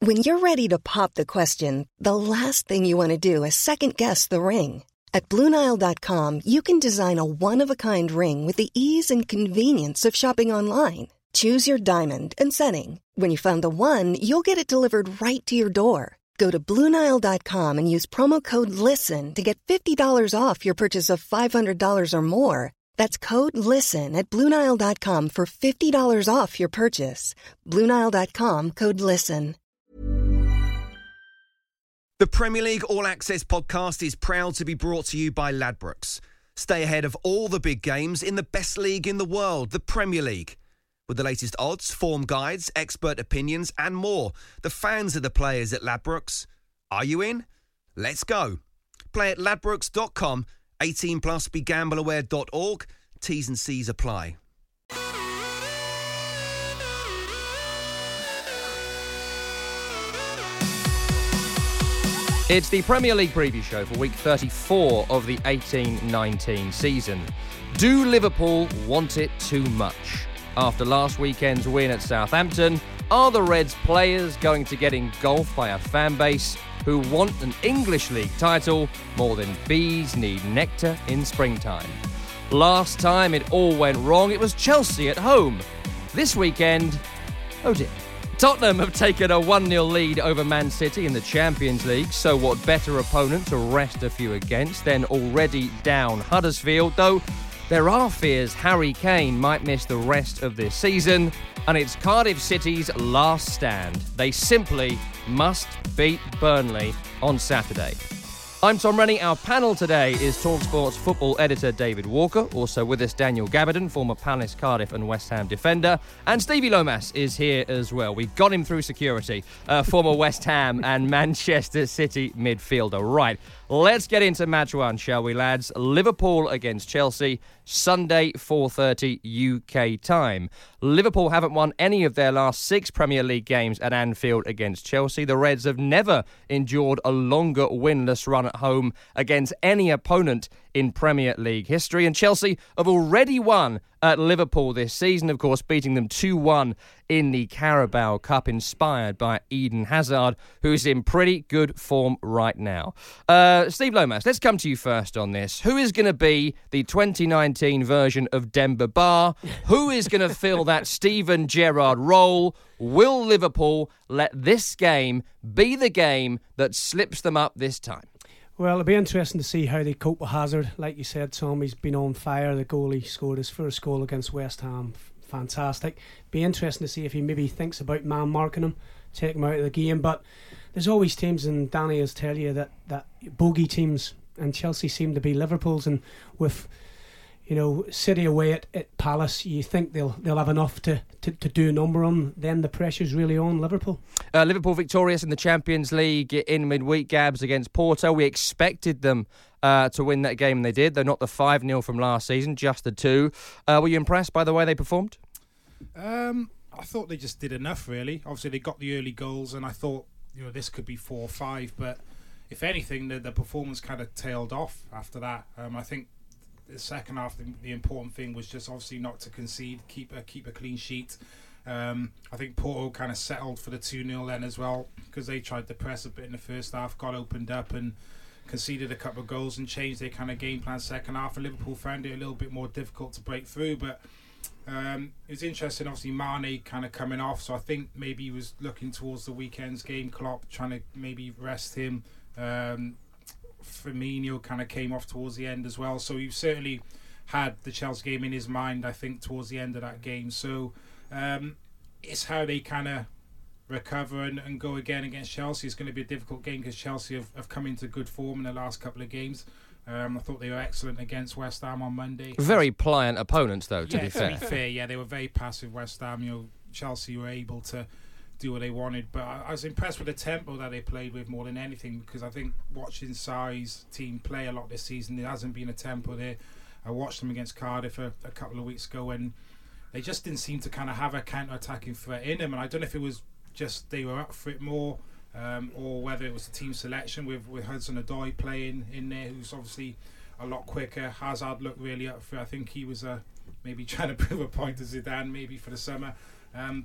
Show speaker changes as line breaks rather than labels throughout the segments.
When you're ready to pop the question, the last thing you want to do is second-guess the ring. At BlueNile.com, you can design a one-of-a-kind ring with the ease and convenience of shopping online. Choose your diamond and setting. When you find the one, you'll get it delivered right to your door. Go to BlueNile.com and use promo code LISTEN to get $50 off your purchase of $500 or more. That's code LISTEN at BlueNile.com for $50 off your purchase. BlueNile.com, code LISTEN.
The Premier League All Access podcast is proud to be brought to you by Ladbrokes. Stay ahead of all the big games in the best league in the world, the Premier League. With the latest odds, form guides, expert opinions and more, the fans are the players at Ladbrokes. Are you in? Let's go. Play at ladbrokes.com, 18 plus, begambleaware.org. T's and C's apply.
It's the Premier League preview show for week 34 of the 18-19 season. Do Liverpool want it too much? After last weekend's win at Southampton, are the Reds players going to get engulfed by a fan base who want an English League title more than bees need nectar in springtime? Last time it all went wrong, it was Chelsea at home. This weekend, oh dear. Tottenham have taken a 1-0 lead over Man City in the Champions League, so what better opponent to rest a few against than already down Huddersfield, though there are fears Harry Kane might miss the rest of this season, and it's Cardiff City's last stand. They simply must beat Burnley on Saturday. I'm Tom Rennie. Our panel today is TalkSport's football editor David Walker. Also with us, Daniel Gabardon, former Palace, Cardiff and West Ham defender. And Stevie Lomas is here as well. We got him through security. Former West Ham and Manchester City midfielder. Right, let's get into match one, shall we, lads? Liverpool against Chelsea, Sunday, 4:30 UK time. Liverpool haven't won any of their last 6 Premier League games at Anfield against Chelsea. The Reds have never endured a longer winless run at home against any opponent in Premier League history. And Chelsea have already won at Liverpool this season, of course, beating them 2-1 in the Carabao Cup, inspired by Eden Hazard, who's in pretty good form right now. Steve Lomas, let's come to you first on this. Who is going to be the 2019 version of Demba Ba? Who is going to fill that Steven Gerrard role? Will Liverpool let this game be the game that slips them up this time?
Well, it'll be interesting to see how they cope with Hazard. Like you said, Tom, he's been on fire. The goal he scored, his first goal against West Ham, fantastic. Be interesting to see if he maybe thinks about man marking him, take him out of the game. But there's always teams, and Danny has tell you that bogey teams, and Chelsea seem to be Liverpool's. And with City away at Palace, you think they'll have enough to do a number on. Then the pressure's really on Liverpool.
Liverpool victorious in the Champions League in midweek, Gabs, against Porto. We expected them to win that game, and they did. They're not the 5-0 from last season, just the 2. Were you impressed by the way they performed?
I thought they just did enough, really. Obviously, they got the early goals, and I thought this could be 4 or 5. But if anything, the performance kind of tailed off after that. I think the second half, the important thing was just obviously not to concede, keep a clean sheet. I think Porto kind of settled for the 2-0 then as well, because they tried to press a bit in the first half, got opened up and conceded a couple of goals and changed their kind of game plan second half, and Liverpool found it a little bit more difficult to break through. But it was interesting, obviously Mane kind of coming off, so I think maybe he was looking towards the weekend's game, Klopp trying to maybe rest him. Firmino kind of came off towards the end as well, so he certainly had the Chelsea game in his mind, I think, towards the end of that game. So it's how they kind of recover and go again against Chelsea. It's going to be a difficult game because Chelsea have come into good form in the last couple of games. I thought they were excellent against West Ham on Monday.
Very pliant opponents, though, to be fair.
Yeah, they were very passive, West Ham. Chelsea were able to do what they wanted, but I was impressed with the tempo that they played with more than anything, because I think watching Sarri's team play a lot this season, there hasn't been a tempo there. I watched them against Cardiff a couple of weeks ago, and they just didn't seem to kind of have a counter-attacking threat in them, and I don't know if it was just they were up for it more, or whether it was the team selection with Hudson-Odoi playing in there, who's obviously a lot quicker. Hazard looked really up for it. I think he was maybe trying to prove a point to Zidane maybe for the summer, but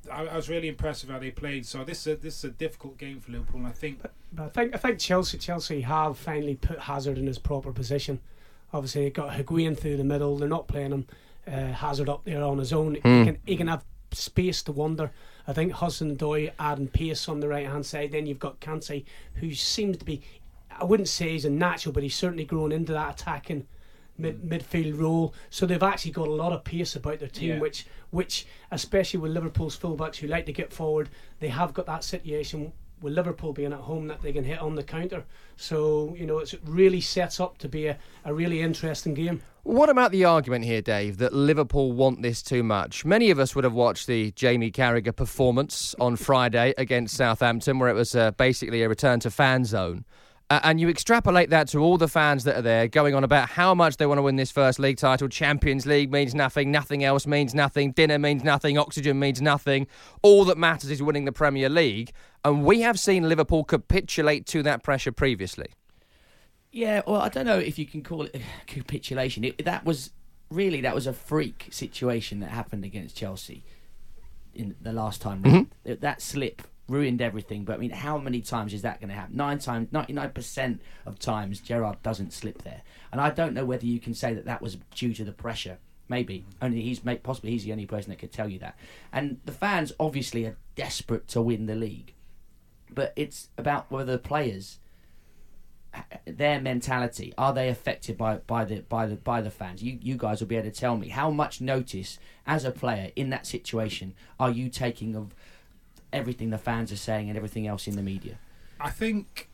I was really impressed with how they played. So this is a difficult game for Liverpool, and I think.
But I think Chelsea have finally put Hazard in his proper position. Obviously, they got Higuain through the middle. They're not playing him Hazard up there on his own. He can have space to wander. I think Hudson-Odoi adding pace on the right hand side. Then you've got Kante, who seems to be, I wouldn't say he's a natural, but he's certainly grown into that attacking midfield role. So they've actually got a lot of pace about their team, which especially with Liverpool's fullbacks who like to get forward, they have got that situation with Liverpool being at home that they can hit on the counter. So, it really sets up to be a really interesting game.
What about the argument here, Dave, that Liverpool want this too much? Many of us would have watched the Jamie Carragher performance on Friday against Southampton, where it was basically a return to fan zone. And you extrapolate that to all the fans that are there going on about how much they want to win this first league title. Champions League means nothing. Nothing else means nothing. Dinner means nothing. Oxygen means nothing. All that matters is winning the Premier League. And we have seen Liverpool capitulate to that pressure previously.
Yeah, well, I don't know if you can call it capitulation. That was a freak situation that happened against Chelsea in the last time round. Mm-hmm. That slip ruined everything. But I mean, how many times is that going to happen? 99% of times Gerrard doesn't slip there. And I don't know whether you can say that was due to the pressure. Maybe. Possibly he's the only person that could tell you that. And the fans obviously are desperate to win the league. But it's about whether the players, their mentality, are they affected by the fans? You guys will be able to tell me how much notice as a player in that situation are you taking of everything the fans are saying and everything else in the media?
I think,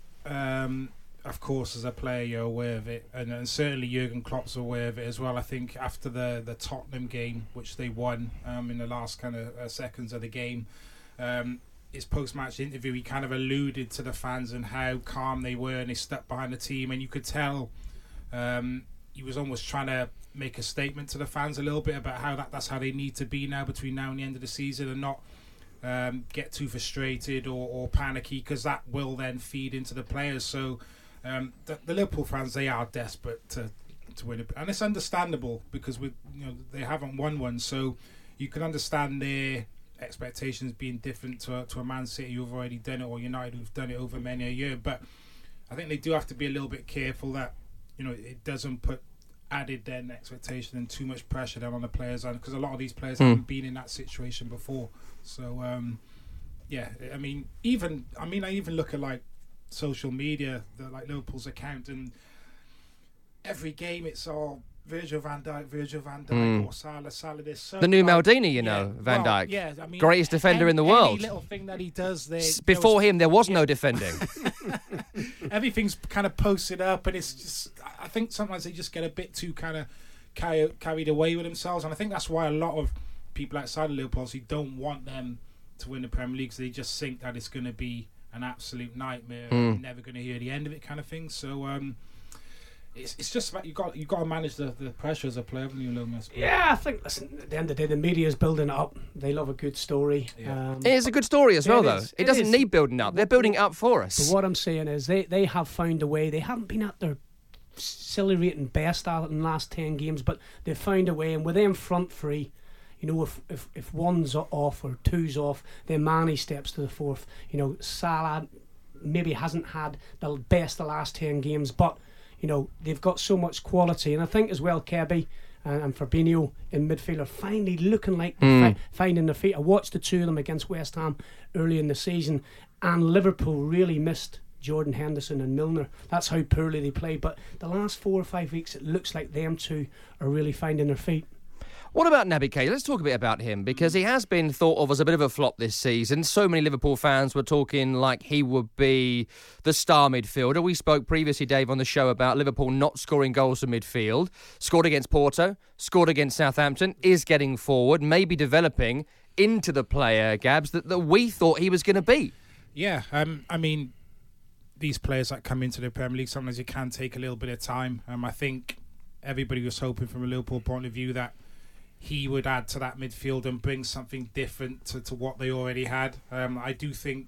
of course, as a player, you're aware of it, and certainly Jurgen Klopp's aware of it as well. I think after the Tottenham game, which they won in the last kind of seconds of the game, his post-match interview, he kind of alluded to the fans and how calm they were and they stuck behind the team, and you could tell he was almost trying to make a statement to the fans a little bit about how that's how they need to be now between now and the end of the season, and not get too frustrated or panicky, because that will then feed into the players. So the Liverpool fans, they are desperate to win it, and it's understandable because they haven't won one, so you can understand their expectations being different to a Man City who've already done it, or United who've done it over many a year. But I think they do have to be a little bit careful that it doesn't put added then expectation and too much pressure down on the players, because a lot of these players haven't been in that situation before. So I even look at like social media, like Liverpool's account, and every game it's all Virgil van Dijk or Salah. There's so
the new
like,
Maldini, Van Dijk.
Yeah, I mean,
greatest defender in the world.
Any little thing that he does there.
Before him, there was no defending.
Everything's kind of posted up, and it's just, I think sometimes they just get a bit too kind of carried away with themselves, and I think that's why a lot of people outside of Liverpool obviously don't want them to win the Premier League, because they just think that it's going to be an absolute nightmare, and never going to hear the end of it, kind of thing. So it's just about you got to manage the pressure as a player when you're alone.
Yeah, I think at the end of the day, the media is building it up. They love a good story.
Yeah.
It is a good story as well, though. It doesn't need building up. They're building it up for us.
But what I'm saying is they have found a way. They haven't been at their celebrating best at it in the last 10 games, but they've found a way. And with them front three, if one's off or two's off, then Mane steps to the fourth. Salah maybe hasn't had the best the last 10 games, but they've got so much quality. And I think as well, Kirby and Fabinho in midfield are finally looking like finding their feet. I watched the two of them against West Ham early in the season, and Liverpool really missed Jordan Henderson and Milner. That's how poorly they played. But the last 4 or 5 weeks, it looks like them two are really finding their feet.
What about Naby Keita? Let's talk a bit about him, because he has been thought of as a bit of a flop this season. So many Liverpool fans were talking like he would be the star midfielder. We spoke previously, Dave, on the show about Liverpool not scoring goals from midfield. Scored against Porto, scored against Southampton, is getting forward, maybe developing into the player, Gabs, that we thought he was going to be.
Yeah, I mean, these players that come into the Premier League, sometimes it can take a little bit of time. I think everybody was hoping from a Liverpool point of view that he would add to that midfield and bring something different to what they already had. I do think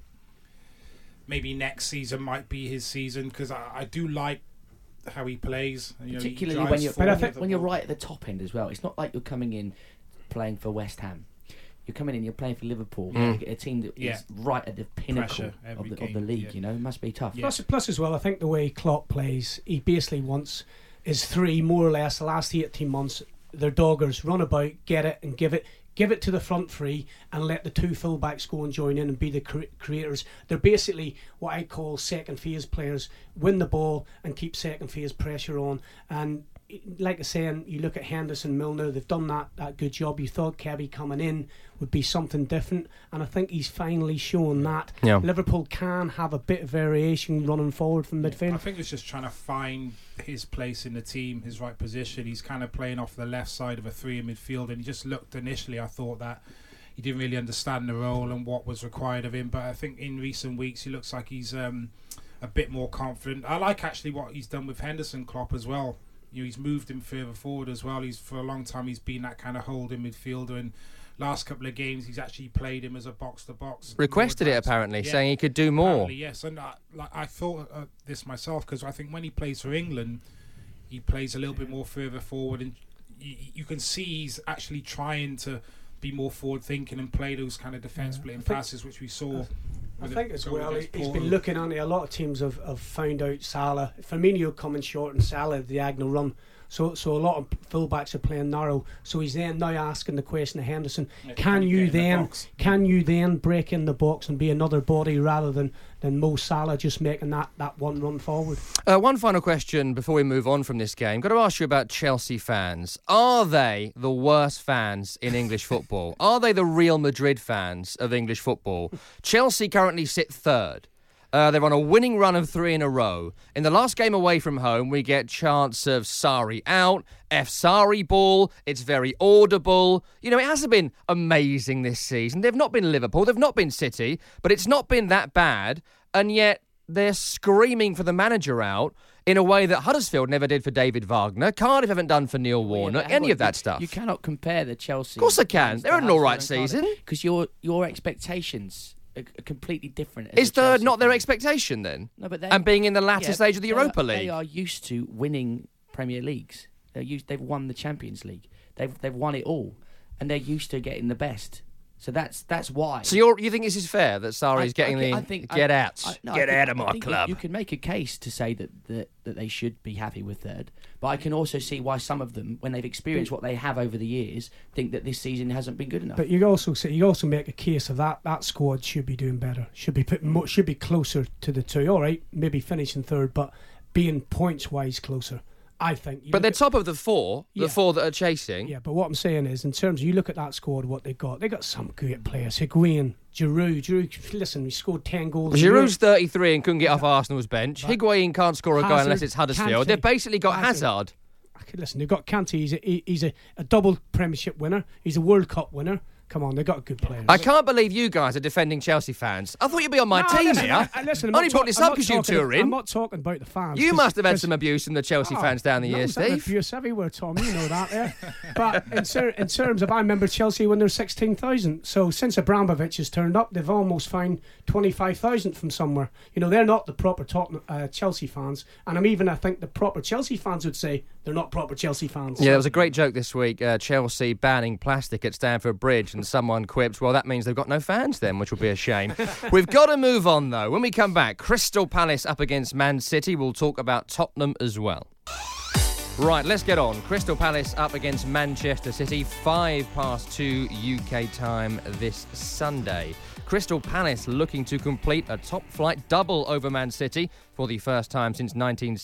maybe next season might be his season, because I do like how he plays.
Particularly when you're right at the top end as well. It's not like you're coming in playing for West Ham. you're coming in, you're playing for Liverpool, a team that is right at the pinnacle of the league. You know, it must be tough.
Yeah. Plus as well, I think the way Klopp plays, he basically wants his three, more or less, the last 18 months, their doggers run about, get it and give it to the front three, and let the two fullbacks go and join in and be the creators. They're basically what I call second phase players, win the ball and keep second phase pressure on. And like I say, you look at Henderson, Milner, they've done that good job. You thought Kebby coming in would be something different, and I think he's finally shown that Liverpool can have a bit of variation running forward from midfield.
I think he's just trying to find his place in the team, his right position. He's kind of playing off the left side of a three in midfield, and he just looked initially, I thought that he didn't really understand the role and what was required of him, but I think in recent weeks he looks like he's a bit more confident. I like actually what he's done with Henderson, Klopp, as well. You know, he's moved him further forward as well. For a long time he's been that kind of holding midfielder, and last couple of games he's actually played him as a box-to-box.
Requested it apparently, saying he could do more.
Apparently, yes, and I thought this myself, because I think when he plays for England, he plays a little bit more further forward, and you can see he's actually trying to be more forward-thinking and play those kind of defence-splitting passes, which we saw.
I think as well, he's been looking on it. A lot of teams have found out Salah, Firmino coming short and Salah the diagonal run. So a lot of fullbacks are playing narrow. So he's then now asking the question to Henderson: Can you then break in the box and be another body rather than Mo Salah just making that one run forward?
One final question before we move on from this game. Got to ask you about Chelsea fans. Are they the worst fans in English football? Are they the Real Madrid fans of English football? Chelsea currently sit third. They're on a winning run of 3 in a row. In the last game away from home, we get chants of Sarri out, F Sarri ball. It's very audible. You know, it hasn't been amazing this season. They've not been Liverpool. They've not been City. But it's not been that bad. And yet they're screaming for the manager out in a way that Huddersfield never did for David Wagner. Cardiff haven't done for Neil Warnock. Any of that stuff.
You cannot compare the Chelsea.
Of course I can. They're an all right season.
Because your expectations are completely different.
Is third not their expectation then?
No, but
and being in the latter stage of the Europa League.
They are used to winning Premier Leagues. They've won the Champions League. They've won it all, and they're used to getting the best. So that's why. So
you think this is fair that Sarri's getting get out of my club?
You can make a case to say that they should be happy with third, but I can also see why some of them, when they've experienced what they have over the years, think that this season hasn't been good enough.
But you also make a case of that squad should be doing better. Should be closer to the two. All right, maybe finishing third, but being points wise closer. I think.
But they're top of the four that are chasing.
Yeah, but what I'm saying is, in terms of, you look at that squad, what they got some great players. Higuain, Giroud, listen, he scored 10 goals.
Giroud's 33 and couldn't get off Arsenal's bench. Higuain can't score a goal unless it's Huddersfield. They've basically got Hazard.
Listen, they've got Kante. He's a double Premiership winner. He's a World Cup winner. Come on, they've got good players.
I can't believe you guys are defending Chelsea fans. I thought you'd be on my team here.
Listen,
I only brought this up because you two are in.
I'm not talking about the fans.
You must have had some abuse from the Chelsea fans down the years, Steve.
Abuse everywhere, Tom. You know that, yeah. But in terms of, I remember Chelsea when they're 16,000. So since Abramovich has turned up, they've almost found 25,000 from somewhere. You know, they're not the proper Chelsea fans. And I think the proper Chelsea fans would say they're not proper Chelsea fans.
Yeah, there was a great joke this week. Chelsea banning plastic at Stamford Bridge, and someone quipped, well, that means they've got no fans then, which will be a shame. We've got to move on, though. When we come back, Crystal Palace up against Man City. We'll talk about Tottenham as well. Right, let's get on. Crystal Palace up against Manchester City, 2:05 UK time this Sunday. Crystal Palace looking to complete a top-flight double over Man City for the first time since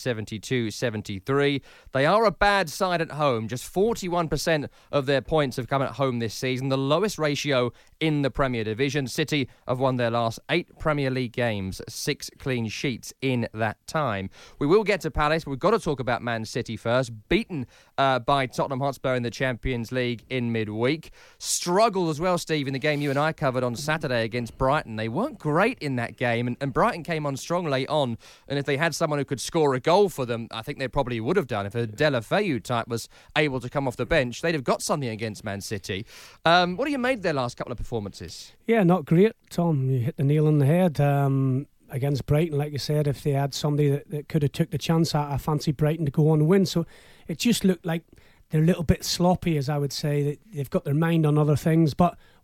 1972-73. They are a bad side at home. Just 41% of their points have come at home this season, the lowest ratio in the Premier Division. City have won their last 8 Premier League games, 6 clean sheets in that time. We will get to Palace, but we've got to talk about Man City first. Beaten by Tottenham Hotspur in the Champions League in midweek. Struggled as well, Steve, in the game you and I covered on Saturday against Brighton. They weren't great in that game, and Brighton came on strong late on, and if they had someone who could score a goal for them, I think they probably would have done. If a Deulofeu type was able to come off the bench, they'd have got something against Man City. What do you made their last couple of performances?
Yeah, not great, Tom. You hit the nail on the head. Against Brighton, like you said, if they had somebody that could have took the chance, I fancy Brighton to go on and win. So it just looked like they're a little bit sloppy, as I would say. They've got their mind on other things. But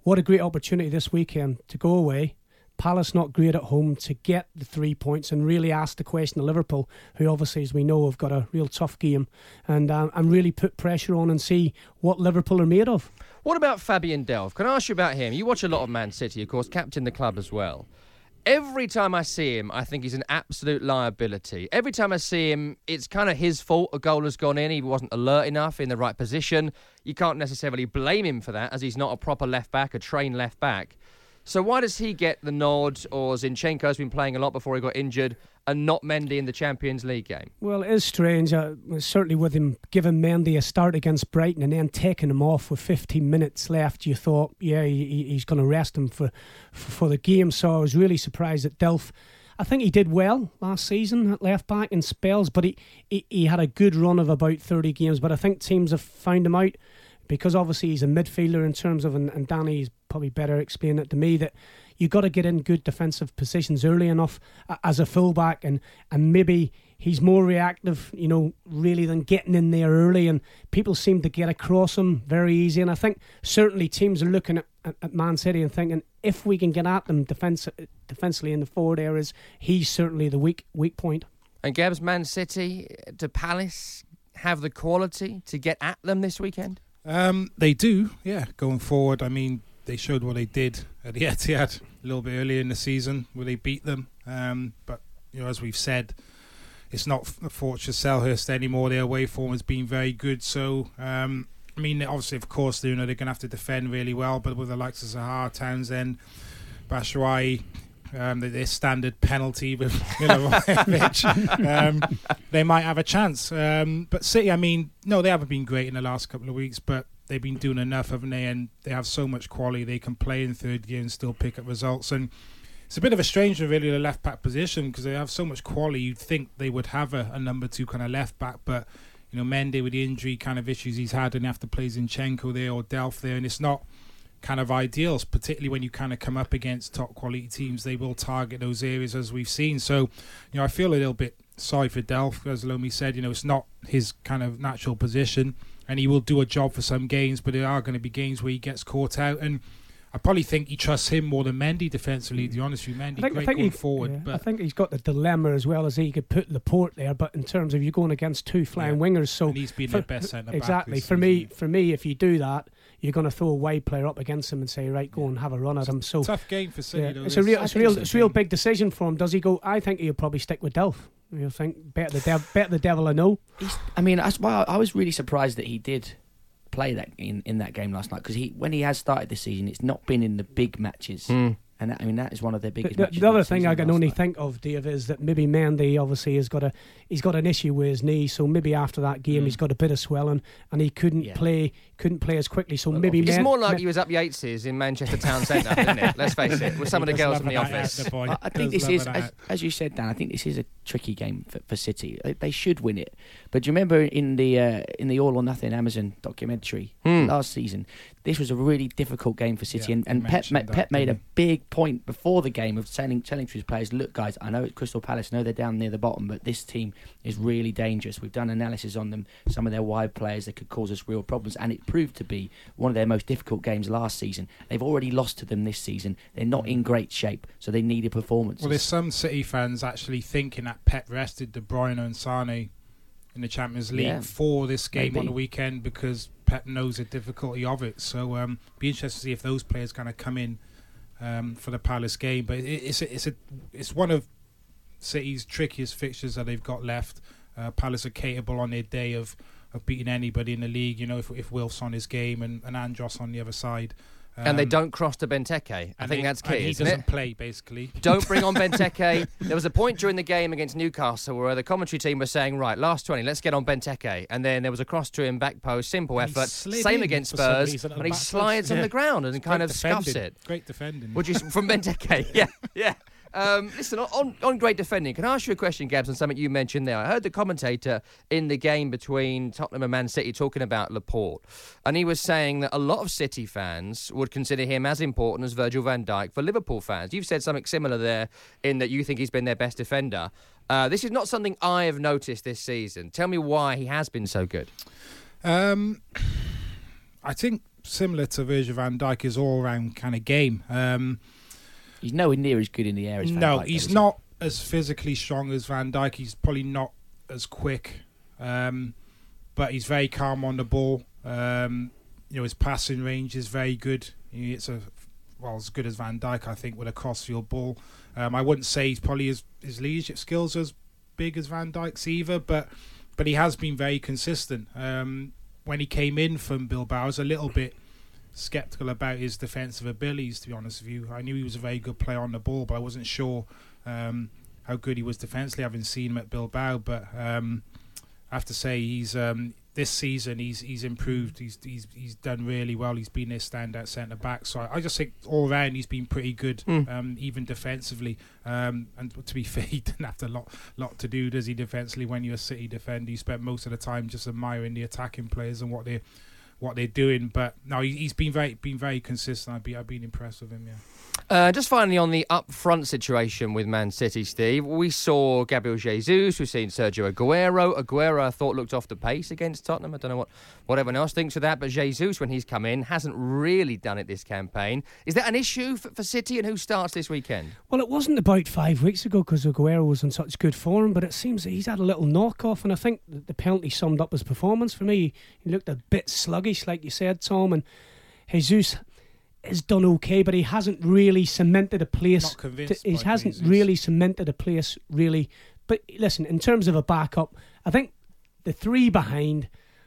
what a great opportunity this weekend to go away. Palace not great at home, to get the 3 points and really ask the question of Liverpool, who obviously, as we know, have got a real tough game, and really put pressure on and see what Liverpool are made of.
What about Fabian Delph? Can I ask you about him? You watch a lot of Man City, of course, captain the club as well. Every time I see him, I think he's an absolute liability. Every time I see him, it's kind of his fault a goal has gone in. He wasn't alert enough in the right position. You can't necessarily blame him for that, as he's not a proper left-back, a trained left-back. So why does he get the nod, or Zinchenko's been playing a lot before he got injured, and not Mendy in the Champions League game?
Well, it is strange. Certainly with him giving Mendy a start against Brighton and then taking him off with 15 minutes left, you thought, yeah, he's going to rest him for the game. So I was really surprised at Delph. I think he did well last season at left back in spells, but he had a good run of about 30 games. But I think teams have found him out, because obviously he's a midfielder in terms of, and Danny's probably better explain it to me, that you got to get in good defensive positions early enough as a fullback, and maybe he's more reactive, really, than getting in there early, and people seem to get across him very easy. And I think certainly teams are looking at Man City and thinking, if we can get at them defensively in the forward areas, he's certainly the weak point.
And Gabs, Man City to Palace have the quality to get at them this weekend?
They do, yeah, going forward. I mean, they showed what they did at the Etihad a little bit earlier in the season, where they beat them. But, as we've said, it's not Fortress Selhurst anymore. Their away form has been very good. So, obviously, of course, they're going to have to defend really well. But with the likes of Zaha, Townsend, Batshuayi, their standard penalty with Milivojevic, they might have a chance. But City, no, they haven't been great in the last couple of weeks, but they've been doing enough, haven't they? And they have so much quality. They can play in third gear and still pick up results. And it's a bit of a strange one, really, the left-back position, because they have so much quality. You'd think they would have a number 2 kind of left-back, but, Mendy with the injury kind of issues he's had, and they have to play Zinchenko there or Delph there, and it's not kind of ideal, particularly when you kind of come up against top quality teams. They will target those areas, as we've seen. So, I feel a little bit sorry for Delph, as Lomi said. It's not his kind of natural position, and he will do a job for some games, but there are going to be games where he gets caught out, and I probably think he trusts him more than Mendy defensively, to be honest with you. Mendy, great going forward. Yeah, but
I think he's got the dilemma as well, as he could put Laporte there, but in terms of you going against 2 flying wingers, so
and he's been their best centre-back.
Exactly. For me, if you do that, you're going to throw a wide player up against him and say, right, go and have a run at him. So
tough game for City.
It's a real big decision for him. Does he go? I think he'll probably stick with Delph. You'll think bet the devil I know.
That's why I was really surprised that he did play that in that game last night, because when he has started this season, it's not been in the big matches. And that is one of their biggest matches.
The other thing I can only think of, Dave, is that maybe Mendy obviously he's got an issue with his knee, so maybe after that game he's got a bit of swelling and he couldn't play as quickly. So maybe
it's more like he was up Yates's in Manchester Town Centre, isn't it? Let's face it, with some of the girls from the office.
I think this is, as you said, Dan, I think this is a tricky game for City. They should win it. But do you remember in the All or Nothing Amazon documentary last season, this was a really difficult game for City, and Pep made a big point before the game of telling to his players, look guys, I know it's Crystal Palace, I know they're down near the bottom, but this team is really dangerous. We've done analysis on them, some of their wide players that could cause us real problems, and it proved to be one of their most difficult games last season. They've already lost to them this season. They're not in great shape, so they need a performance.
Well, there's some City fans actually thinking that Pep rested De Bruyne and Sané in the Champions League for this game on the weekend, because Pep knows the difficulty of it. So be interested to see if those players kind of come in for the Palace game. But it's one of City's trickiest fixtures that they've got left. Palace are capable on their day of beating anybody in the league, if Wilf's on his game and Andros on the other side.
And they don't cross to Benteke. I think that's key,
he
isn't
doesn't play, basically.
Don't bring on Benteke. There was a point during the game against Newcastle where the commentary team was saying, right, last 20, let's get on Benteke. And then there was a cross to him, back post, simple effort. Same against Spurs. And he slides on the ground and kind of scuffs it.
Great defending.
From Benteke, yeah. Listen, on great defending, can I ask you a question, Gabs, on something you mentioned there? I heard the commentator in the game between Tottenham and Man City talking about Laporte, and he was saying that a lot of City fans would consider him as important as Virgil van Dijk for Liverpool fans. You've said something similar there in that you think he's been their best defender. This is not something I have noticed this season. Tell me why he has been so good.
I think similar to Virgil van Dijk, his all-round kind of game.
He's nowhere near as good in the air as Van Dijk.
No, he's not as physically strong as Van Dijk. He's probably not as quick, but he's very calm on the ball. His passing range is very good. It's as good as Van Dijk, I think, with a cross-field ball. I wouldn't say he's probably his leadership skills are as big as Van Dijk's either, but he has been very consistent. When he came in from Bilbao, I was a little bit sceptical about his defensive abilities, to be honest with you. I knew he was a very good player on the ball, but I wasn't sure how good he was defensively, having seen him at Bilbao. But I have to say, he's this season he's improved. He's done really well. He's been their standout centre back. So I just think all round he's been pretty good, even defensively. And to be fair, he didn't have a lot to do, does he, defensively? When you're a City defender, you spent most of the time just admiring the attacking players and what they're doing. But no, he's been very consistent. I've been impressed with him. Yeah.
Just finally on the up-front situation with Man City, Steve, we saw Gabriel Jesus, we've seen Sergio Aguero. Aguero, I thought, looked off the pace against Tottenham. I don't know what everyone else thinks of that, but Jesus, when he's come in, hasn't really done it this campaign. Is that an issue for City, and who starts this weekend?
Well, it wasn't about 5 weeks ago because Aguero was in such good form, but it seems that he's had a little knock-off, and I think the penalty summed up his performance for me. He looked a bit sluggish, like you said, Tom, and Jesus has done okay, but he hasn't really cemented a place.
Not convinced.
He hasn't really cemented a place, really. But listen, in terms of a backup, I think the three behind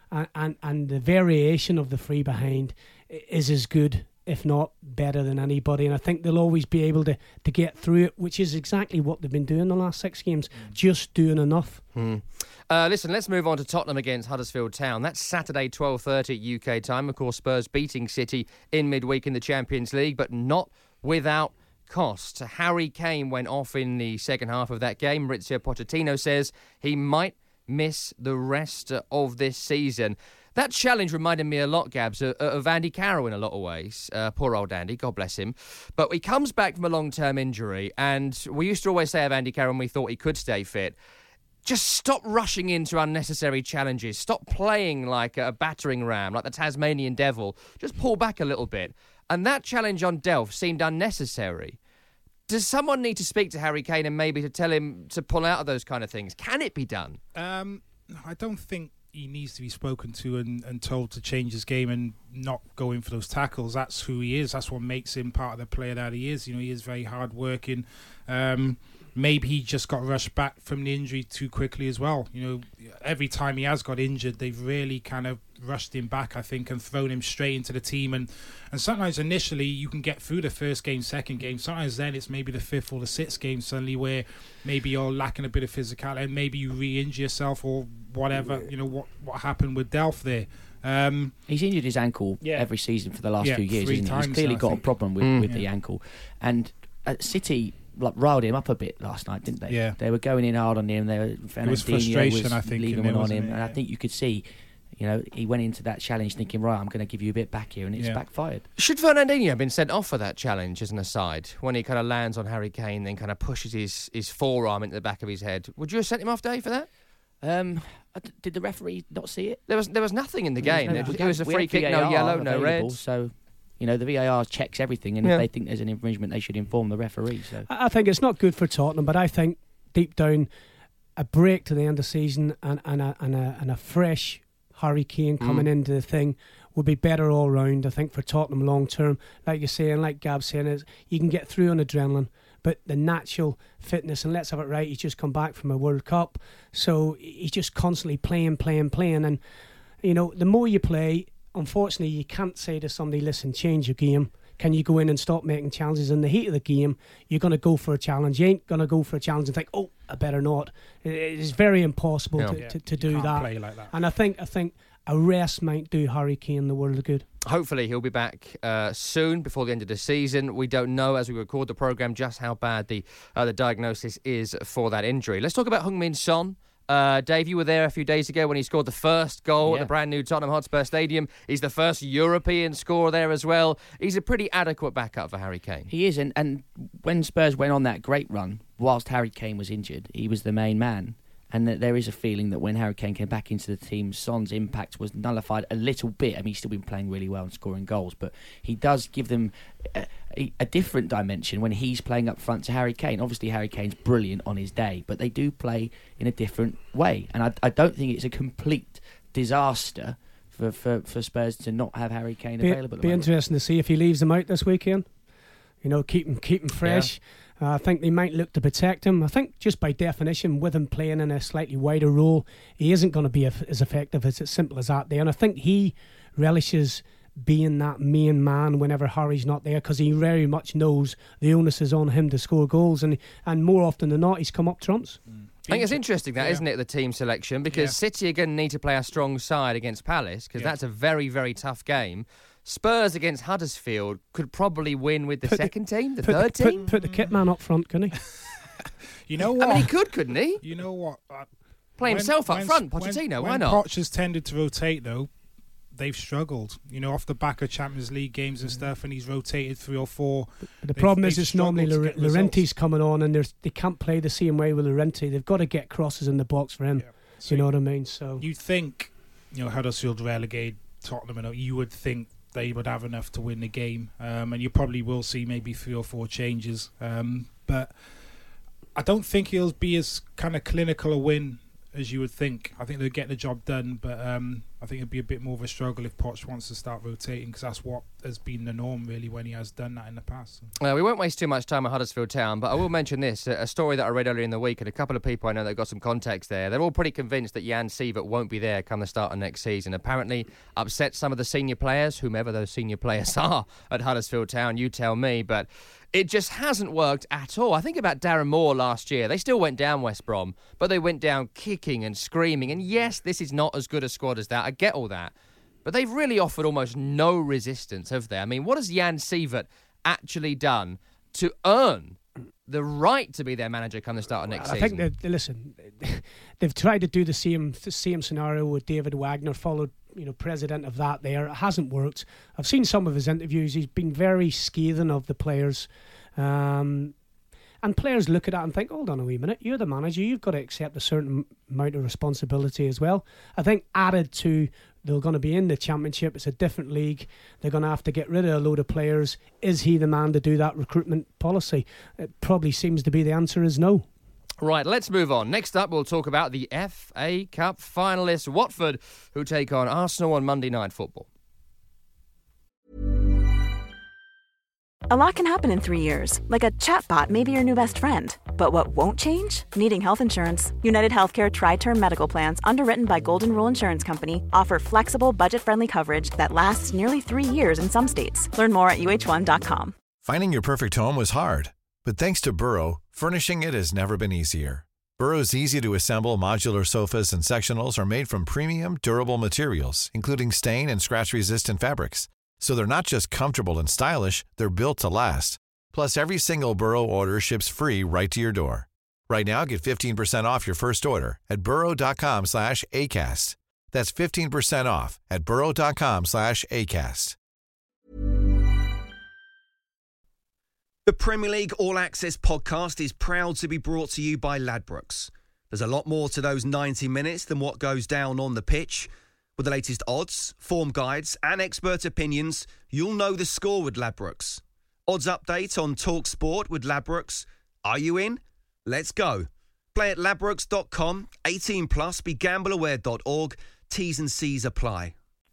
and the variation of the three behind is as good, if not better, than anybody. And I think they'll always be able to get through it, which is exactly what they've been doing the last 6 games, just doing enough.
Listen, let's move on to Tottenham against Huddersfield Town. That's Saturday, 12:30 UK time. Of course, Spurs beating City in midweek in the Champions League, but not without cost. Harry Kane went off in the second half of that game. Maurizio Pochettino says he might miss the rest of this season. That challenge reminded me a lot, Gabs, of Andy Carroll in a lot of ways. Poor old Andy, God bless him. But he comes back from a long-term injury, and we used to always say of Andy Carroll when we thought he could stay fit, just stop rushing into unnecessary challenges. Stop playing like a battering ram, like the Tasmanian devil. Just pull back a little bit. And that challenge on Delph seemed unnecessary. Does someone need to speak to Harry Kane and maybe to tell him to pull out of those kind of things? Can it be done?
I don't think he needs to be spoken to and told to change his game and not go in for those tackles. That's who he is. That's what makes him part of the player that he is. He is very hard working. Maybe he just got rushed back from the injury too quickly as well. Every time he has got injured, they've really kind of rushed him back, I think, and thrown him straight into the team. And sometimes initially you can get through the first game, second game. Sometimes then it's maybe the 5th or the 6th game suddenly where maybe you're lacking a bit of physicality and maybe you re-injure yourself or whatever. What happened with Delph there.
He's injured his ankle every season for the last 2 years, isn't he? He's clearly got a problem with the ankle. And City riled him up a bit last night, didn't they?
Yeah.
They were going in hard on him. There was
frustration, I think,
leaving
in there,
on him.
wasn't it?
And I think you could see, he went into that challenge thinking, right, I'm going to give you a bit back here, and it's backfired.
Should Fernandinho have been sent off for that challenge as an aside, when he kind of lands on Harry Kane, then kind of pushes his forearm into the back of his head? Would you have sent him off, Dave, for that?
Did the referee not see it?
There was nothing in the game. It was a
We
free
had
kick, no
VAR
yellow, no
available,
red.
So the VAR checks everything, and if they think there's an infringement, they should inform the referee. So
I think it's not good for Tottenham, but I think deep down, a break to the end of the season and a fresh Harry Kane coming into the thing would be better all round. I think for Tottenham long term, like you say, and like Gab's saying, is you can get through on adrenaline, but the natural fitness, and let's have it right, he's just come back from a World Cup, so he's just constantly playing, and the more you play, unfortunately, you can't say to somebody, listen, change your game. Can you go in and stop making challenges? In the heat of the game, you're going to go for a challenge. You ain't going to go for a challenge and think, oh, I better not. It's very impossible to do that.
Play like that.
And I think a rest might do Harry Kane the world of good.
Hopefully he'll be back soon, before the end of the season. We don't know, as we record the programme, just how bad the diagnosis is for that injury. Let's talk about Heung-min Son. Dave, you were there a few days ago when he scored the first goal at the brand new Tottenham Hotspur Stadium. He's the first European scorer there as well. He's a pretty adequate backup for Harry Kane.
He is, and when Spurs went on that great run, whilst Harry Kane was injured, he was the main man. And that there is a feeling that when Harry Kane came back into the team, Son's impact was nullified a little bit. I mean, he's still been playing really well and scoring goals, but he does give them a different dimension when he's playing up front to Harry Kane. Obviously, Harry Kane's brilliant on his day, but they do play in a different way. And I don't think it's a complete disaster for Spurs to not have Harry Kane available.
Be interesting to see if he leaves them out this weekend. You know, keep him fresh. Yeah. I think they might look to protect him. I think just by definition, with him playing in a slightly wider role, he isn't going to be as effective. It's as simple as that there. And I think he relishes being that main man whenever Harry's not there, because he very much knows the onus is on him to score goals. And more often than not, he's come up trumps.
I think it's interesting that, isn't it, the team selection, because City are going to need to play a strong side against Palace, because that's a very, very tough game. Spurs against Huddersfield could probably win with the second team, the third team.
Put the kit man up front, couldn't he?
You know what?
I mean, he could, couldn't he?
You know what?
Play himself up front, Pochettino, why not?
When Poch has tended to rotate, though, they've struggled. You know, off the back of Champions League games and stuff, and he's rotated 3 or 4.
But the problem is it's normally Llorenti's coming on, and they can't play the same way with Llorenti. They've got to get crosses in the box for him. Yeah. So you know what I mean? So
you think, Huddersfield relegated Tottenham, and you would think they would have enough to win the game, and you probably will see maybe 3 or 4 changes, but I don't think he'll be as kind of clinical a win as you would think. I think they'll get the job done, but I think it'll be a bit more of a struggle if Poch wants to start rotating, because that's what has been the norm really when he has done that in the past.
We won't waste too much time at Huddersfield Town, but I will mention this, a story that I read earlier in the week, and a couple of people I know that got some context there. They're all pretty convinced that Jan Siewert won't be there come the start of next season. Apparently upset some of the senior players, whomever those senior players are at Huddersfield Town, you tell me, but it just hasn't worked at all. I think about Darren Moore last year. They still went down West Brom, but they went down kicking and screaming. And yes, this is not as good a squad as that. I get all that. But they've really offered almost no resistance, have they? I mean, what has Jan Siewert actually done to earn the right to be their manager come the start of next season?
I think they've tried to do the same scenario with David Wagner, followed president of that there. It hasn't worked. I've seen some of his interviews. He's been very scathing of the players. And players look at that and think, hold on a wee minute, you're the manager, you've got to accept a certain amount of responsibility as well. I think added to they're going to be in the Championship, it's a different league, they're going to have to get rid of a load of players. Is he the man to do that recruitment policy? It probably seems to be the answer is no.
Right, let's move on. Next up, we'll talk about the FA Cup finalists, Watford, who take on Arsenal on Monday Night Football.
A lot can happen in 3 years, like a chatbot may be your new best friend. But what won't change? Needing health insurance. United Healthcare Tri-Term Medical Plans, underwritten by Golden Rule Insurance Company, offer flexible, budget-friendly coverage that lasts nearly 3 years in some states. Learn more at uh1.com.
Finding your perfect home was hard, but thanks to Burrow, furnishing it has never been easier. Burrow's easy-to-assemble modular sofas and sectionals are made from premium, durable materials, including stain and scratch-resistant fabrics. So they're not just comfortable and stylish, they're built to last. Plus, every single Burrow order ships free right to your door. Right now, get 15% off your first order at burrow.com/ACAST. That's 15% off at burrow.com/ACAST.
The Premier League All Access podcast is proud to be brought to you by Ladbrokes. There's a lot more to those 90 minutes than what goes down on the pitch. With the latest odds, form guides and expert opinions, you'll know the score with Ladbrokes. Odds update on Talk Sport with Ladbrokes. Are you in? Let's go. Play at ladbrokes.com, 18 plus, begambleaware.org. T's and C's apply.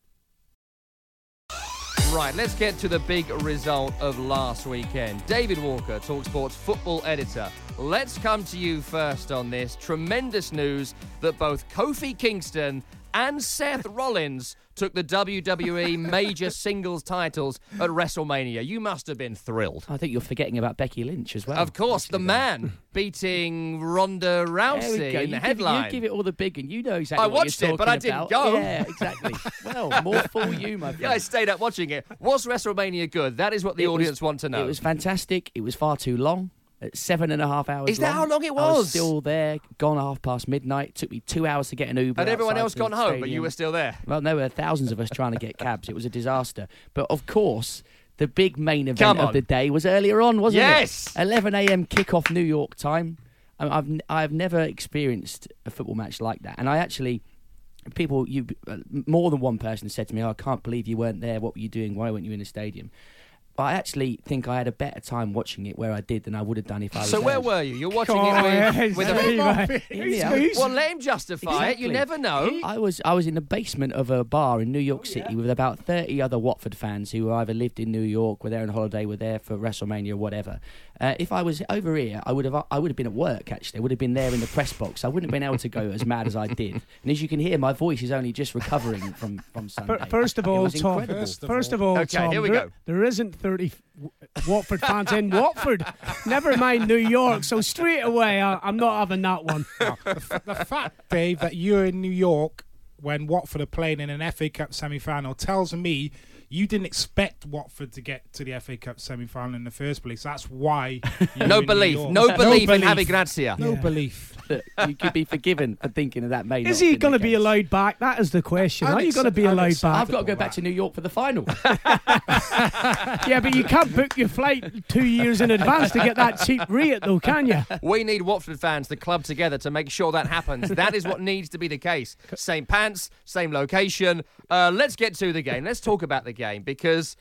Right, let's get to the big result of last weekend. David Walker, TalkSport's football editor. Let's come to you first on this. Tremendous news that both Kofi Kingston and Seth Rollins took the WWE major singles titles at WrestleMania. You must have been thrilled.
I think you're forgetting about Becky Lynch as well.
Of course, the man beating Ronda Rousey in the headline.
You give it all the big, and you know exactly what
you're talking about. I watched it, but I didn't go.
Yeah, exactly. Well, more for you, my friend.
Yeah, I stayed up watching it. Was WrestleMania good? That is what the audience want to know.
It was fantastic. It was far too long. 7.5 hours.
Is that
long.
how long it was?
I was still there, gone midnight. It took me 2 hours to get an Uber.
And everyone else gone home,
stadium.
but you were still there?
Well, there were thousands of us trying to get cabs. It was a disaster. But of course, the big main event of the day was earlier on, wasn't it?
Yes!
11 a.m. kickoff New York time. I've never experienced a football match like that, and I actually. More than one person said to me, I can't believe you weren't there. What were you doing? Why weren't you in the stadium? But I actually think I had a better time watching it where I did than I would have done if I was
So
there.
where were you? You're watching it with
Well,
let him justify it. You never know.
I was in the basement of a bar in New York City with about 30 other Watford fans who either lived in New York, were there on holiday, were there for WrestleMania or whatever. If I was over here, I would have been at work, actually. I would have been there in the press box. I wouldn't have been able to go as mad as I did. And as you can hear, my voice is only just recovering from Sunday.
First of all, Tom,
Okay,
Tom,
here we go.
There isn't 30 Watford fans in Watford. Never mind New York. So straight away, I'm not having that one.
The fact, Dave, that you're in New York when Watford are playing in an FA Cup semi-final tells me you didn't expect Watford to get to the FA Cup semi-final in the first place. That's why.
No belief in Javi Gracia.
No belief.
You could be forgiven for thinking that may not
Is he
have been
going to
the
be
case.
allowed back? That is the question. Are you going to be allowed back?
I've got to go back to New York for the final.
Yeah, but you can't book your flight 2 years in advance to get that cheap rate, though, can you?
We need Watford fans to club together to make sure that happens. That is what needs to be the case. Same pants, same location. Let's get to the game. Let's talk about the game because,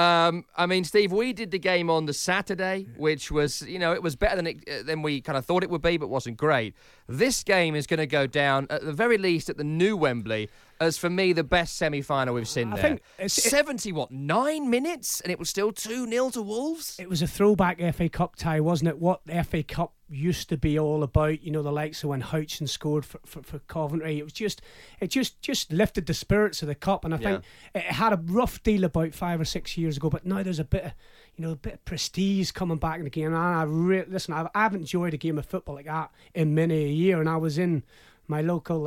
Steve, we did the game on the Saturday, which was, it was better than we kind of thought it would be, but wasn't great. This game is going to go down, at the very least, at the new Wembley, as for me, the best semi-final we've seen there. I think 9 minutes, and it was still 2-0 to Wolves?
It was a throwback FA Cup tie, wasn't it? What the FA Cup used to be all about, the likes of when Houchen scored for Coventry. It just lifted the spirits of the cup, and I think it had a rough deal about 5 or 6 years ago, but now there's a bit of prestige coming back in the game. And I've enjoyed a game of football like that in many a year, and I was in my local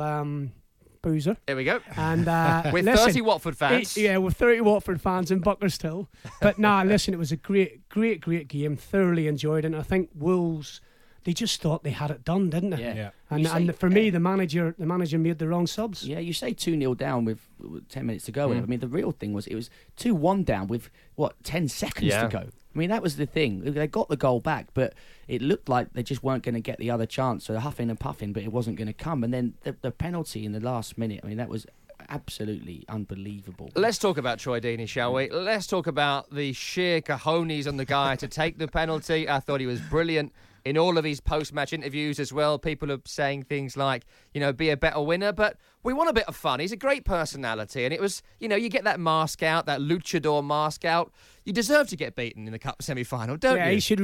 boozer.
Here we go.
And
with 30 Watford fans.
With 30 Watford fans in Buckershill. But it was a great game. Thoroughly enjoyed it. And I think Wolves, they just thought they had it done, didn't they?
Yeah.
And for me, the manager made the wrong subs.
Yeah, you say 2-0 down with 10 minutes to go. I mean, the real thing was it was 2-1 down with 10 seconds to go. I mean, that was the thing. They got the goal back, but it looked like they just weren't going to get the other chance. So they're huffing and puffing, but it wasn't going to come. And then the penalty in the last minute, I mean, that was absolutely unbelievable.
Let's talk about Troy Deeney, shall we? Let's talk about the sheer cojones on the guy to take the penalty. I thought he was brilliant. In all of his post-match interviews as well, people are saying things like, be a better winner, but we want a bit of fun. He's a great personality, and it was, you get that mask out, that luchador mask out. You deserve to get beaten in the cup semi-final, don't you?
He should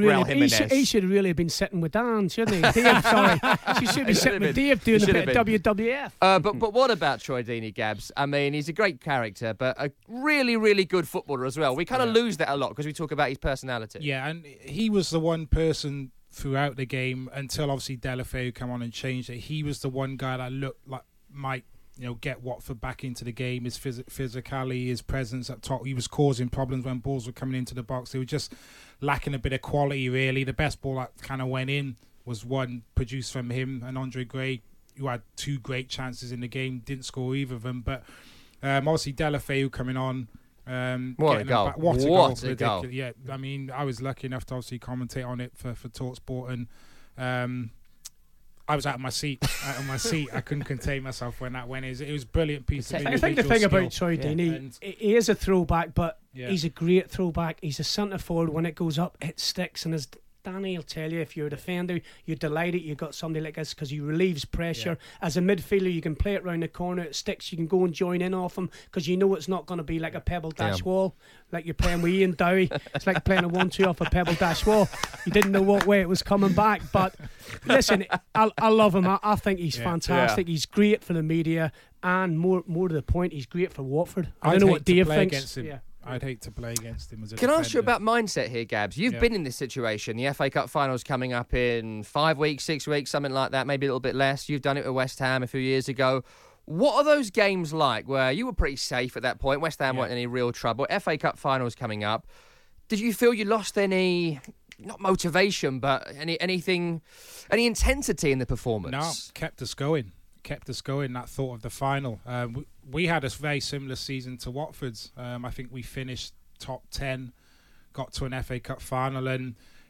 really have been sitting with Dan, shouldn't he? Dave, sorry. He should be sitting with Dave doing a bit of WWF.
But what about Troy Deeney, Gabs? I mean, he's a great character, but a really, really good footballer as well. We kind of lose that a lot because we talk about his personality.
Yeah, and he was the one person throughout the game until obviously Deulofeu come on and changed it. He was the one guy that looked like might get Watford back into the game. His physicality, his presence up top, he was causing problems when balls were coming into the box. They were just lacking a bit of quality, really. The best ball that kind of went in was one produced from him and Andre Gray, who had 2 great chances in the game, didn't score either of them, but obviously Deulofeu coming on.
What a goal.
What a goal. Yeah, I mean, I was lucky enough to obviously commentate on it for TalkSport, and I was out of my seat. I couldn't contain myself when that went in. It was a brilliant piece of individual
I think the thing
skill.
about Troy Deeney, he is a throwback, but he's a great throwback. He's a centre forward. When it goes up, it sticks, and as Danny will tell you, if you're a defender, you're delighted you've got somebody like this because he relieves pressure. As a midfielder, you can play it round the corner, it sticks, you can go and join in off him because you know it's not going to be like a pebble dash wall like you're playing with Ian Dowie. It's like playing a 1-2 off a pebble dash wall. You didn't know what way it was coming back, but listen, I love him. I think he's fantastic. He's great for the media, and more to the point, he's great for Watford. I don't know what Dave thinks.
I'd hate to play against him as a
Can
defender.
I ask you about mindset here, Gabs? You've been in this situation. The FA Cup final's coming up in 5 weeks, 6 weeks, something like that, maybe a little bit less. You've done it with West Ham a few years ago. What are those games like where you were pretty safe at that point? West Ham weren't in any real trouble. FA Cup final's coming up. Did you feel you lost any, not motivation, but any intensity in the performance?
No, kept us going, that thought of the final. We had a very similar season to Watford's. I think we finished top 10, got to an FA Cup final, and